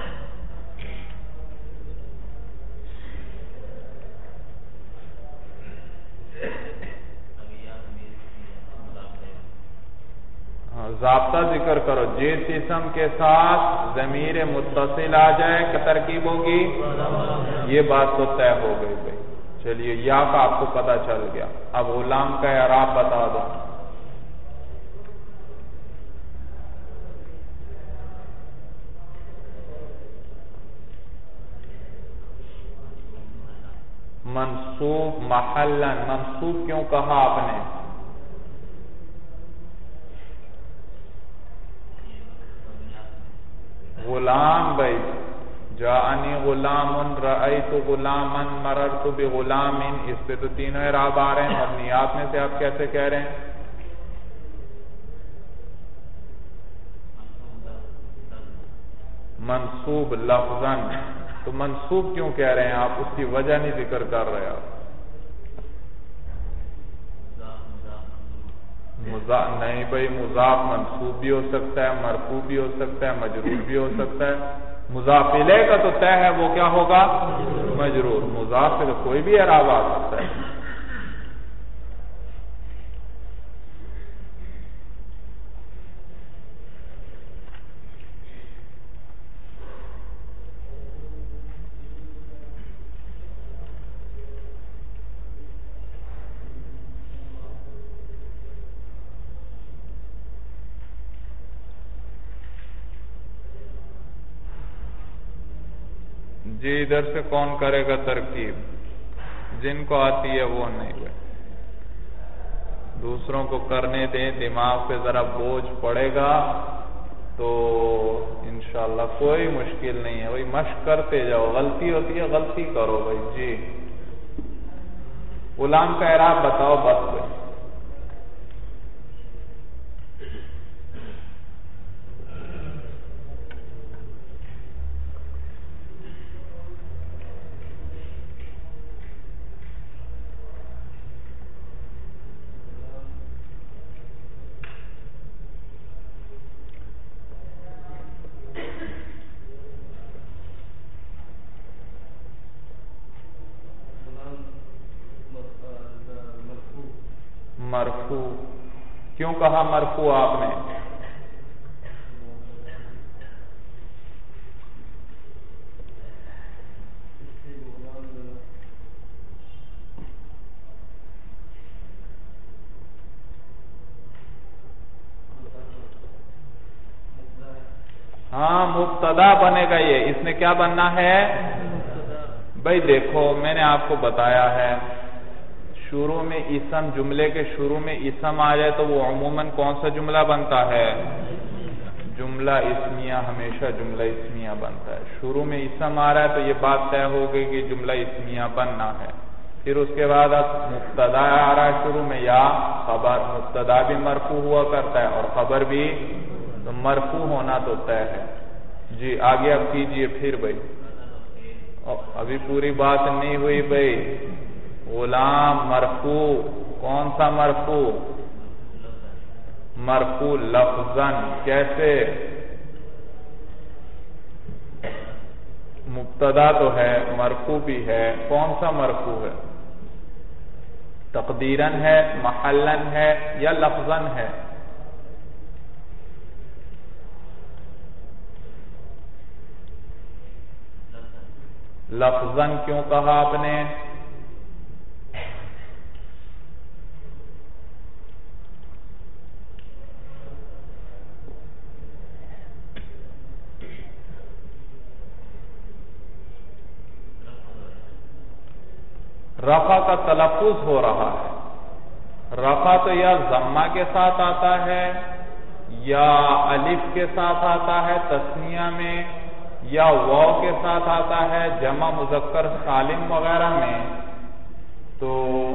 ضابطہ ذکر کرو، جس اسم کے ساتھ ضمیر متصل آ جائے کیا ترکیب ہوگی؟ یہ بات تو طے ہو گئی بھائی، چلیے یا کا آپ کو پتا چل گیا، اب غلام کا اعراب بتا دو۔ منصوب محلن، منصوب کیوں کہا آپ نے؟ غلام بھائی، جاءنی غلام، رأیت غلاما، مررت بغلام، اس پہ تو تینوں اعراب آ رہے ہیں، مبنیات میں سے آپ کیسے کہہ رہے ہیں؟ منصوب لفظاً، تو منصوب کیوں کہہ رہے ہیں آپ؟ اس کی وجہ نہیں ذکر کر رہے آپ۔ نہیں بھائی، مضاف منصوب بھی ہو سکتا ہے، مرفوع بھی ہو سکتا ہے، مجرور بھی ہو سکتا ہے۔ مضاف الیہ کا تو طے ہے، وہ کیا ہوگا؟ مجرور۔ مضاف سے تو کوئی بھی اعراب آ سکتا ہے۔ جی ادھر سے کون کرے گا ترکیب؟ جن کو آتی ہے وہ نہیں ہوئے، دوسروں کو کرنے دیں، دماغ پہ ذرا بوجھ پڑے گا تو انشاءاللہ کوئی مشکل نہیں ہے، وہی مشق کرتے جاؤ، غلطی ہوتی ہے غلطی کرو بھائی۔ جی غلام کا اعراب بتاؤ بس بھائی۔ مرفوع کیوں کہا مرفوع آپ نے؟ ہاں مبتدا بنے گا، یہ اس نے کیا بننا ہے بھائی؟ دیکھو میں نے آپ کو بتایا ہے، شروع میں اسم، جملے کے شروع میں اسم آ جائے تو وہ عموماً کون سا جملہ بنتا ہے؟ جملہ اسمیہ، ہمیشہ جملہ اسمیہ بنتا ہے۔ شروع میں اسم آ رہا ہے تو یہ بات طے ہو گئی کہ جملہ اسمیہ بننا ہے۔ پھر اس کے بعد اب مبتدا آ رہا ہے شروع میں یا خبر، مبتدا بھی مرفوع ہوا کرتا ہے اور خبر بھی، تو مرفوع ہونا تو طے ہے۔ جی آگے اب کیجئے پھر بھائی، ابھی پوری بات نہیں ہوئی بھائی۔ غلام مرفوع، کون سا مرفوع؟ مرفوع لفظاً، کیسے؟ مبتدا تو ہے، مرفوع بھی ہے، کون سا مرفوع ہے؟ تقدیراً ہے، محلاً ہے یا لفظاً ہے؟ لفظاً کیوں کہا آپ نے؟ رفع کا تلفظ ہو رہا ہے، رفع تو یا ضمہ کے ساتھ آتا ہے یا الف کے ساتھ آتا ہے تثنیہ میں، یا واو کے ساتھ آتا ہے جمع مذکر سالم وغیرہ میں۔ تو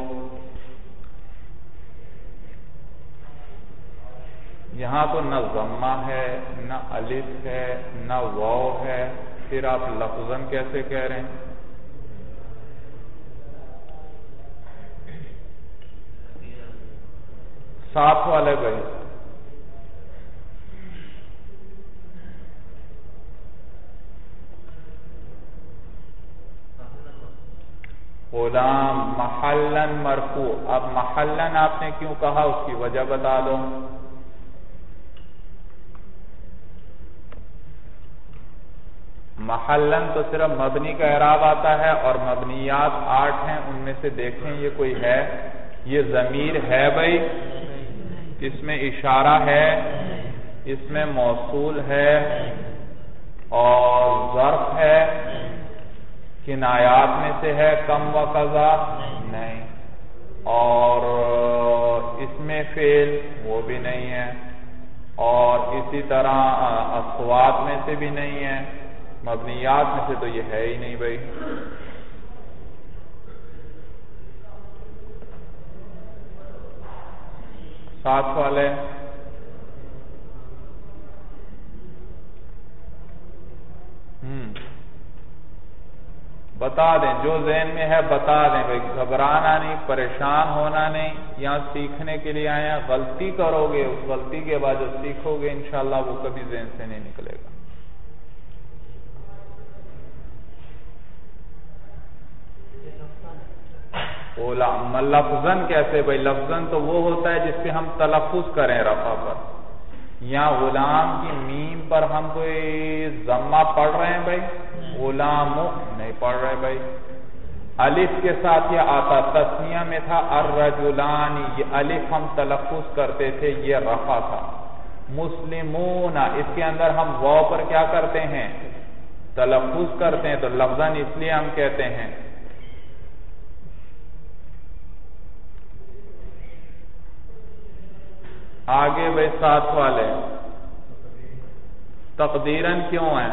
یہاں تو نہ ضمہ ہے، نہ الف ہے، نہ واو ہے، پھر آپ لفظاً کیسے کہہ رہے ہیں؟ ساتھ والے بھائی، غلام محلاً مرفوع، اب محلاً آپ نے کیوں کہا اس کی وجہ بتا دو۔ محلاً تو صرف مبنی کا اعراب آتا ہے اور مبنیات 8 ہیں، ان میں سے دیکھیں یہ کوئی ہے؟ یہ ضمیر ہے بھائی، اس میں اشارہ ہے، اس میں موصول ہے اور ظرف ہے، کنایات میں سے ہے کم و قضا نہیں، اور اس میں فعل وہ بھی نہیں ہے، اور اسی طرح اصوات میں سے بھی نہیں ہے، مبنیات میں سے تو یہ ہے ہی نہیں بھائی۔ ساتھ والے بتا دیں، جو ذہن میں ہے بتا دیں بھائی، گھبرانا نہیں، پریشان ہونا نہیں، یہاں سیکھنے کے لیے آئے ہیں، غلطی کرو گے، اس غلطی کے بعد جو سیکھو گے انشاءاللہ وہ کبھی ذہن سے نہیں نکلے گا۔ لفظاً کیسے بھائی؟ لفظاً تو وہ ہوتا ہے جس پہ ہم تلفظ کریں رفع پر، یا غلام کی میم پر ہم کوئی ضمہ پڑھ رہے ہیں بھائی؟ غلام نہیں پڑھ رہے بھائی، الف کے ساتھ یہ آتا، تثنیہ میں تھا الرجلان، یہ الف ہم تلفظ کرتے تھے، یہ رفع تھا۔ مسلمون، اس کے اندر ہم واو پر کیا کرتے ہیں؟ تلفظ کرتے ہیں، تو لفظاً اس لیے ہم کہتے ہیں آگے بھائی ساتھ والے تقدیراً کیوں ہیں؟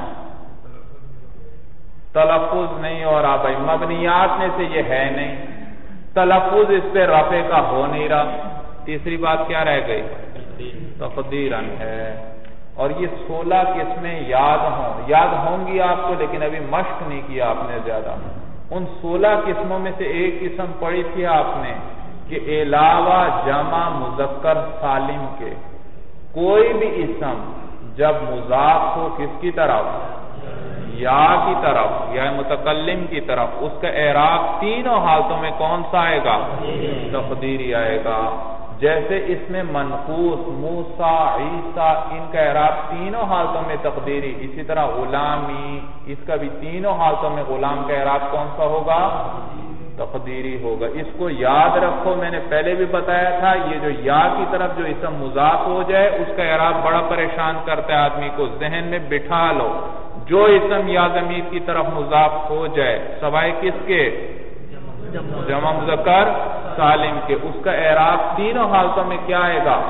تلفظ نہیں ہو رہا بھائی، مبنیات میں سے یہ ہے نہیں، تلفظ اس پہ رفع کا ہو نہیں رہا۔ تیسری بات کیا رہ گئی؟ تقدیراً ہے۔ اور یہ 16 قسمیں یاد ہوں گی آپ کو، لیکن ابھی مشق نہیں کیا آپ نے زیادہ۔ ان 16 قسموں میں سے ایک قسم پڑھی تھی آپ نے کہ علاوہ جمع مذکر سالم کے کوئی بھی اسم جب مضاف ہو کس کی طرف؟ یا کی طرف یا متکلم کی طرف، اس کا اعراب تینوں حالتوں میں کون سا آئے گا؟ تقدیری آئے گا۔ جیسے اس میں منقوص موسیٰ عیسیٰ، ان کا اعراب تینوں حالتوں میں تقدیری، اسی طرح غلامی، اس کا بھی تینوں حالتوں میں غلام کا اعراب کون سا ہوگا؟ تقدیری ہوگا۔ اس کو یاد رکھو، میں نے پہلے بھی بتایا تھا، یہ جو یا کی طرف جو اسم مضاف ہو جائے اس کا اعراب بڑا پریشان کرتا ہے آدمی کو، ذہن میں بٹھا لو۔ جو اسم یا ضمیر کی طرف مضاف ہو جائے سوائے کس کے؟ جمع مذکر سالم کے، اس کا اعراب تینوں حالتوں میں کیا آئے گا؟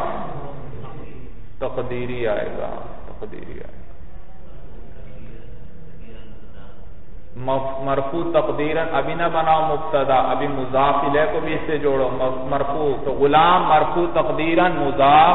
تقدیری آئے گا، تقدیری آئے گا۔ مرفوع تقدیراً ابھی نہ بناؤ مبتدا، ابھی مضاف الیہ کو بھی اس سے جوڑو، مرفوع تو غلام مرفوع تقدیراً مضاف،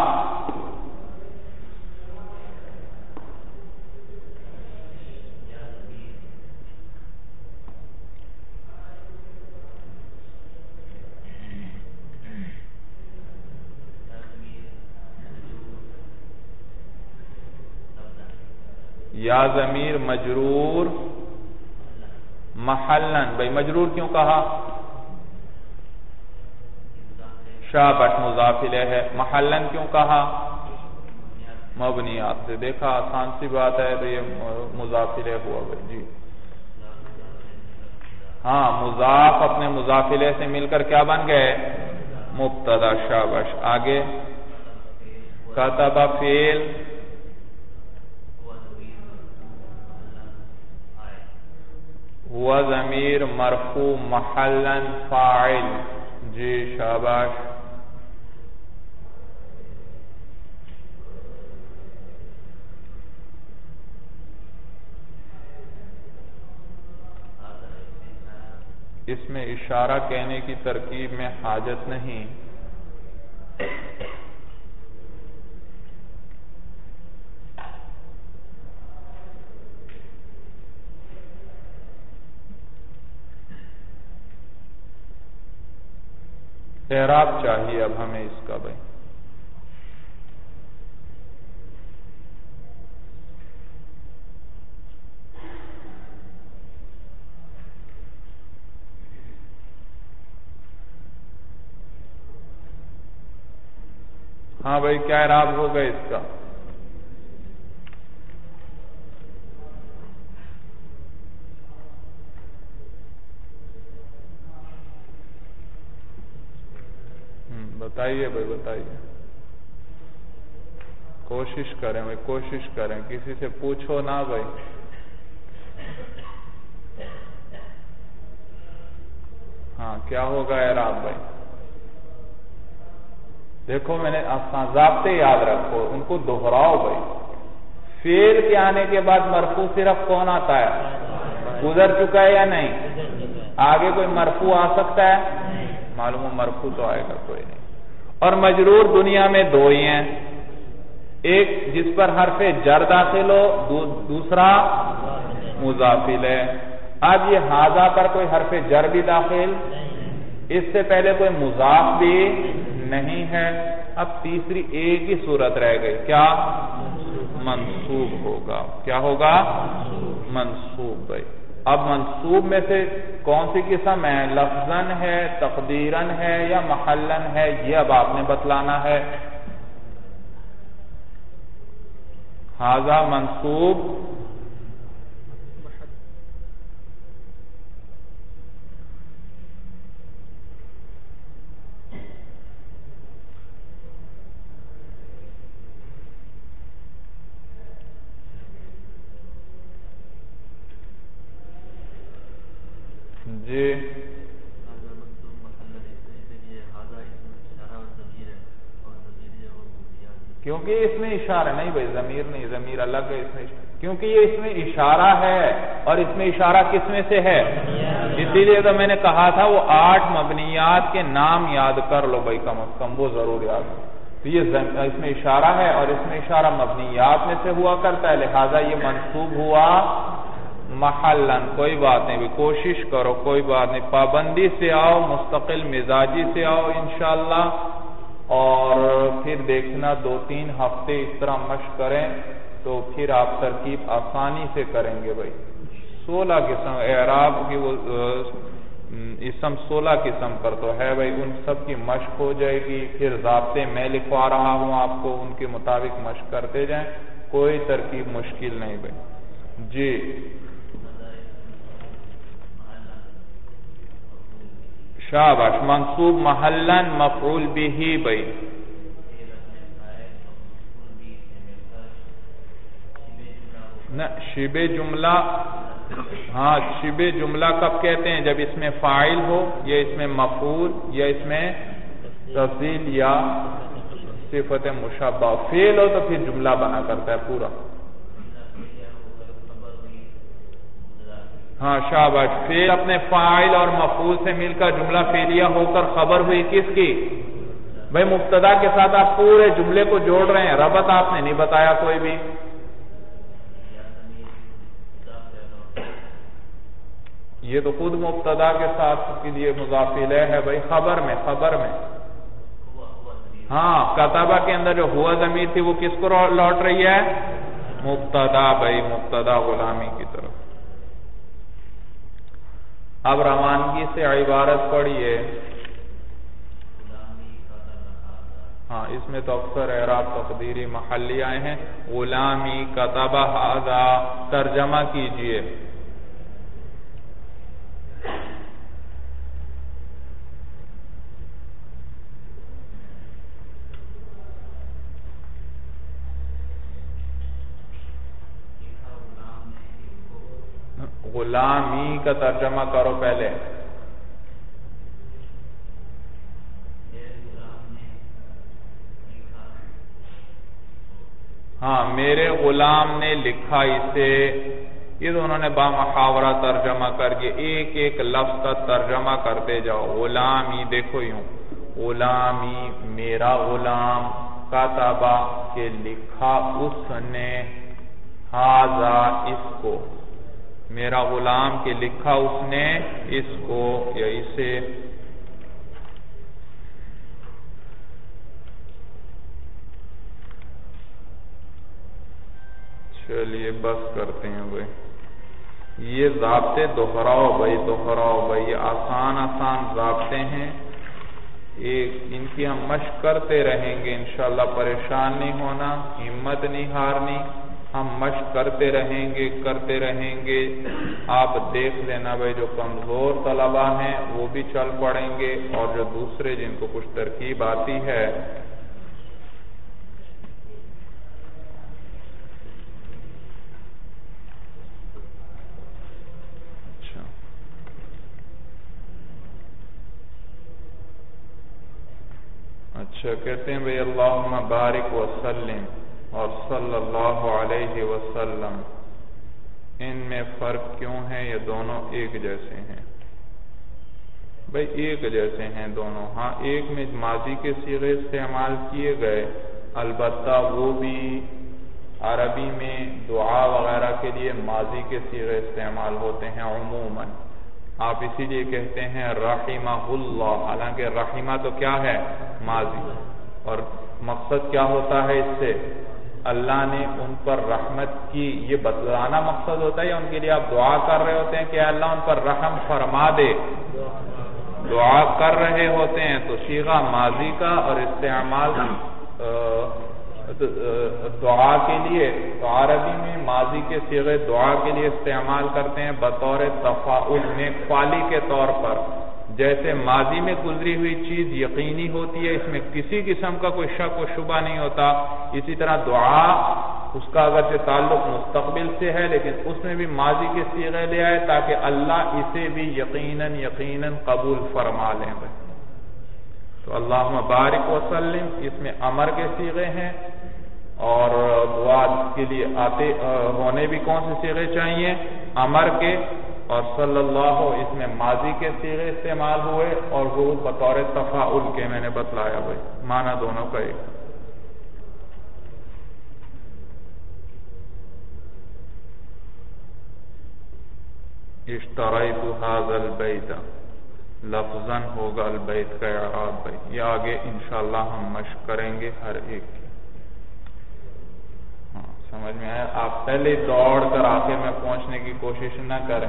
یا ضمیر مجرور محلن، بھائی مجرور کیوں کہا؟ شابش مضاف الیہ ہے۔ محلن کیوں کہا؟ مبنیات سے۔ دیکھا آسان سی بات ہے، تو یہ مضاف الیہ ہوا بھائی جی۔ ہاں مضاف اپنے مضاف الیہ سے مل کر کیا بن گئے؟ مبتدا۔ شابش۔ آگے کتب فعل، ہوا ضمیر مرفوع محلاً فاعل، جی شاباش۔ اس میں اشارہ کہنے کی ترکیب میں حاجت نہیں، اعراب چاہیے اب ہمیں اس کا بھائی۔ ہاں بھائی کیا اعراب ہوگا اس کا؟ بتائیے بھائی بتائیے، کوشش کریں بھائی کوشش کریں، کسی سے پوچھو نہ بھائی۔ ہاں کیا ہوگا اعراب بھائی؟ دیکھو میں نے ضابطے یاد رکھو، ان کو دہراؤ بھائی۔ فعل کے آنے کے بعد مرفوع صرف کون آتا ہے؟ گزر چکا ہے یا نہیں؟ آگے کوئی مرفوع آ سکتا ہے؟ معلوم ہو مرفوع تو آئے گا کوئی نہیں۔ اور مجرور دنیا میں دو ہی ہیں، ایک جس پر حرف جر داخل ہو، دوسرا مضاف الیہ۔ اب یہ ھذا پر کوئی حرف جر بھی داخل، اس سے پہلے کوئی مضاف بھی نہیں ہے۔ اب تیسری ایک ہی صورت رہ گئی، کیا؟ منصوب ہوگا۔ کیا ہوگا؟ منصوب بھائی۔ اب منصوب میں سے کون سی قسم ہے؟ لفظاً ہے، تقدیراً ہے یا محلاً ہے، یہ اب آپ نے بتلانا ہے۔ ھذا منصوب جی کیونکہ اس میں اشارہ نہیں بھائی، ضمیر نہیں، ضمیر الگ ہے، اس میں کیونکہ یہ اس میں اشارہ ہے، اور اس میں اشارہ کس میں سے ہے؟ اسی لیے تو میں نے کہا تھا وہ 8 مبنیات کے نام یاد کر لو بھائی، کم از کم وہ ضرور یاد کرو۔ تو یہ اس میں اشارہ ہے، اور اس میں اشارہ مبنیات میں سے ہوا کرتا ہے، لہذا یہ منصوب ہوا محلن۔ کوئی بات نہیں بھی، کوشش کرو، کوئی بات نہیں، پابندی سے آؤ، مستقل مزاجی سے آؤ انشاءاللہ، اور پھر دیکھنا 2-3 ہفتے اس طرح مشق کریں تو پھر آپ ترکیب آسانی سے کریں گے بھائی۔ 16 قسم اعراب کی، وہ اسم 16 قسم پر تو ہے بھائی، ان سب کی مشق ہو جائے گی، پھر ضابطے میں لکھوا رہا ہوں آپ کو، ان کے مطابق مشق کرتے جائیں، کوئی ترکیب مشکل نہیں بھائی۔ جی شاباش، منصوب محلن مفعول بھی بھائی۔ نہ شبہ جملہ، ہاں شبہ جملہ کب کہتے ہیں؟ جب اس میں فاعل ہو، یا اس میں مفعول، یا اس میں تفضیل یا صفت مشبہ۔ فعل ہو تو پھر جملہ بنا کرتا ہے پورا۔ ہاں شاباش، فعل اپنے فاعل اور مفعول سے مل کر جملہ فعلیہ ہو کر خبر ہوئی کس کی؟ بھائی مبتدا کے ساتھ آپ پورے جملے کو جوڑ رہے ہیں، ربط آپ نے نہیں بتایا کوئی بھی۔ یہ تو خود مبتدا کے ساتھ کے لیے مضاف الیہ ہے بھائی، خبر میں ہاں کتابہ کے اندر جو ہوا ضمیر تھی وہ کس کو لوٹ رہی ہے؟ مبتدا بھائی، مبتدا غلامی کی طرف۔ اب روانگی سے عبارت پڑھیے۔ ہاں اس میں تو اکثر اعراب تقدیری محلی آئے ہیں۔ غلامی کتب ھذا، ترجمہ کیجئے۔ غلامی کا ترجمہ کرو پہلے۔ ہاں میرے غلام نے لکھا اسے، یہ دونوں نے بامحاورہ ترجمہ کر کے ایک ایک لفظ کا ترجمہ کرتے جاؤ۔ غلامی دیکھو یوں، غلامی میرا غلام، کتبہ کہ لکھا اس نے، ھذا اس کو، میرا غلام کہ لکھا اس نے اس کو یا اسے۔ چلیے بس کرتے ہیں بھائی، یہ ضابطے دہراؤ بھائی، دہراؤ بھائی، یہ آسان ضابطے ہیں، ان کی ہم مشق کرتے رہیں گے انشاءاللہ، پریشان نہیں ہونا، ہمت نہیں ہارنی، ہم مشق کرتے رہیں گے۔ آپ دیکھ لینا بھائی، جو کمزور طلبہ ہیں وہ بھی چل پڑیں گے، اور جو دوسرے جن کو کچھ ترکیب آتی ہے اچھا کہتے ہیں بھئی اللہم بارک وسلم اور صلی اللہ علیہ وسلم، ان میں فرق کیوں ہے؟ یہ دونوں ایک جیسے ہیں بھئی، ایک جیسے ہیں دونوں۔ ہاں ایک میں ماضی کے صیغے استعمال کیے گئے، البتہ وہ بھی عربی میں دعا وغیرہ کے لیے ماضی کے صیغے استعمال ہوتے ہیں عموماً، آپ اسی لیے کہتے ہیں رحمہ اللہ، حالانکہ رحمہ تو کیا ہے؟ ماضی، اور مقصد کیا ہوتا ہے اس سے؟ اللہ نے ان پر رحمت کی، یہ بتلانا مقصد ہوتا ہے، یا ان کے لیے آپ دعا کر رہے ہوتے ہیں کہ اللہ ان پر رحم فرما دے؟ دعا کر رہے ہوتے ہیں، تو صیغہ ماضی کا اور استعمال دعا کے لیے، تو عربی میں ماضی کے صیغے دعا کے لیے استعمال کرتے ہیں بطور تفاعل، نیک فعلی کے طور پر۔ جیسے ماضی میں گزری ہوئی چیز یقینی ہوتی ہے، اس میں کسی قسم کا کوئی شک و شبہ نہیں ہوتا، اسی طرح دعا اس کا اگرچہ تعلق مستقبل سے ہے لیکن اس میں بھی ماضی کے صیغے لے آئے تاکہ اللہ اسے بھی یقیناً قبول فرما لیں۔ تو اللہم بارک وسلم، اس میں امر کے صیغے ہیں، اور دعا کے لیے آتے ہونے بھی کون سے صیغے چاہیے؟ امر کے، اور صلی اللہ اس میں ماضی کے صیغے استعمال ہوئے، اور وہ بطور تفاعل کے میں نے بتلایا بھائی، معنی دونوں کا ایک۔ اشتریت ھذا البیت، لفظاً ہوگا البیت کا اعراب بھائی، یہ آگے انشاءاللہ ہم مشق کریں گے ہر ایک کی۔ ہاں سمجھ میں آیا؟ آپ پہلے دوڑ کر آخر میں پہنچنے کی کوشش نہ کریں۔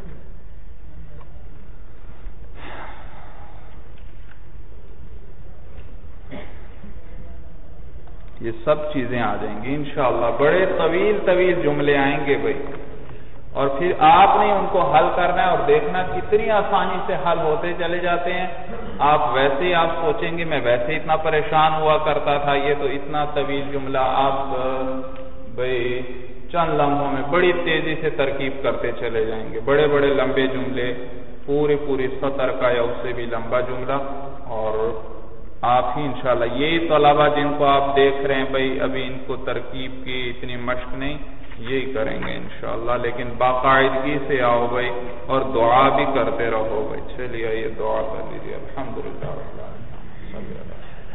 یہ سب چیزیں آ جائیں گی انشاءاللہ، بڑے طویل طویل جملے آئیں گے بھائی، اور پھر آپ نے ان کو حل کرنا ہے اور دیکھنا کتنی آسانی سے حل ہوتے چلے جاتے ہیں۔ آپ ویسے ہی آپ سوچیں گے میں ویسے اتنا پریشان ہوا کرتا تھا، یہ تو اتنا طویل جملہ، آپ بھائی چند لمحوں میں بڑی تیزی سے ترکیب کرتے چلے جائیں گے، بڑے بڑے لمبے جملے، پوری سطر کا یا اس سے بھی لمبا جملہ۔ اور آپ ہی انشاءاللہ یہی طلبہ جن کو آپ دیکھ رہے ہیں بھائی ابھی ان کو ترکیب کی اتنی مشق نہیں، یہی کریں گے انشاءاللہ، لیکن باقاعدگی سے آؤ بھائی، اور دعا بھی کرتے رہو بھائی۔ چلیے یہ دعا کر لیجیے۔ الحمدللہ رب العالمین، صلی اللہ علیہ وسلم۔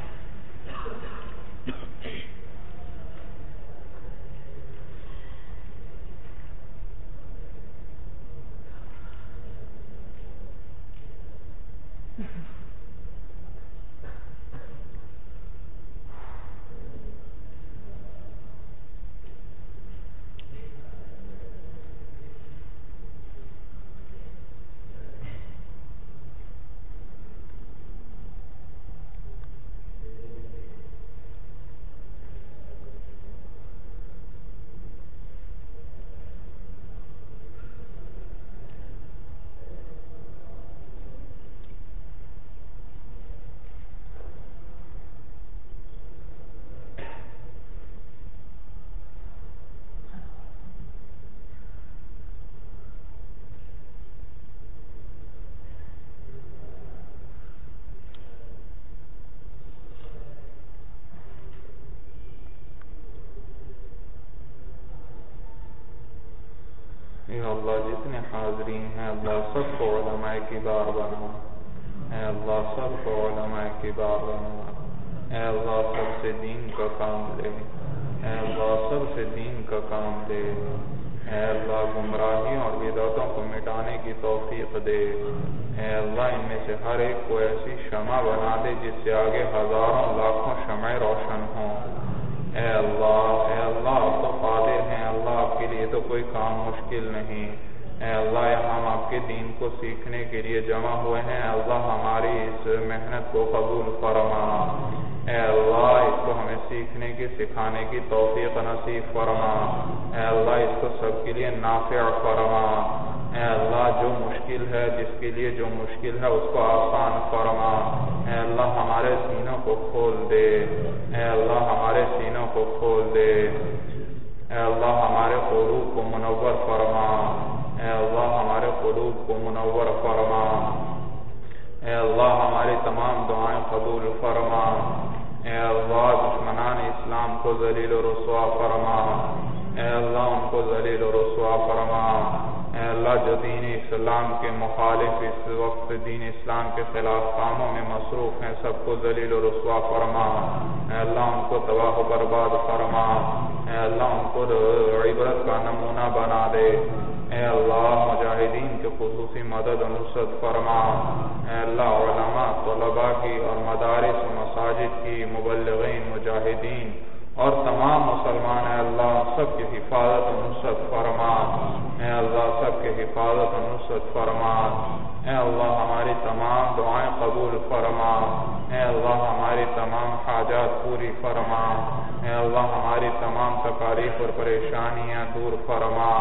یا اللہ جتنے حاضرین ہیں اللہ سب کو علماء کبار بنا، اے اللہ سب کو علماء کبار بنا، اے اللہ سب سے دین کا کام لے، اے اللہ سب سے دین کا کام دے، اے اللہ گمراہیوں اور بدعتوں کو مٹانے کی توفیق دے، اے اللہ ان میں سے ہر ایک کو ایسی شمع بنا دے جس سے آگے ہزاروں لاکھوں شمعیں روشن ہوں۔ اے اللہ آپ تو قادر ہیں، اللہ آپ کے لیے تو کوئی کام مشکل نہیں۔ اے اللہ ہم آپ کے دین کو سیکھنے کے لیے جمع ہوئے ہیں، اللہ ہماری اس محنت کو قبول فرما، اے اللہ اس کو ہمیں سیکھنے کی سکھانے کی توفیق نصیب فرما، اے اللہ اس کو سب کے لیے نافع فرما، اے اللہ جو مشکل ہے جس کے لیے جو مشکل ہے اس کو آسان فرما، اے اللہ ہمارے سینوں کو کھول دے، اے اللہ ہمارے سینوں کو کھول دے، اے اللہ ہمارے قلوب کو منور فرما، اے اللہ ہمارے قلوب کو منور فرما، اے اللہ ہماری تمام دعائیں قبول فرما، اے اللہ دشمنان اسلام کو ذلیل و رسوا فرما، اے اللہ ان کو ذلیل و رسوا فرما، اے اللہ جو دین اسلام کے مخالف اس وقت دین اسلام کے خلاف کاموں میں مصروف ہیں سب کو ذلیل و رسوا فرما، اے اللہ ان کو تباہ و برباد فرما، اے اللہ ان کو عبرت کا نمونہ بنا دے، اے اللہ مجاہدین کے خصوصی مدد و نصرت فرما، اے اللہ علماء طلباء کی اور مدارس و مساجد کی مبلغین مجاہدین اور تمام مسلمان اے اللہ سب کی حفاظت و نصرت فرما، اے اللہ سب کی حفاظت و نصرت فرما، اے اللہ ہماری تمام دعائیں قبول فرما، اے اللہ ہماری تمام حاجات پوری فرما، اے اللہ ہماری تمام تکالیف اور پریشانیاں دور فرما،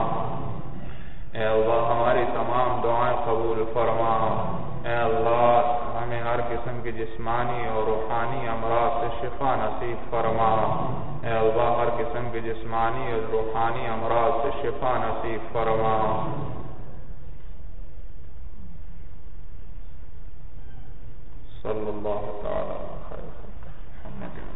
اے اللہ ہماری تمام دعائیں قبول فرما، اے اللہ ہمیں ہر قسم کی جسمانی اور روحانی امراض سے شفا نصیب فرما، اے اللہ ہر قسم کی جسمانی اور روحانی امراض سے شفا نصیب فرما۔ صلی اللہ تعالی علیہ وسلم۔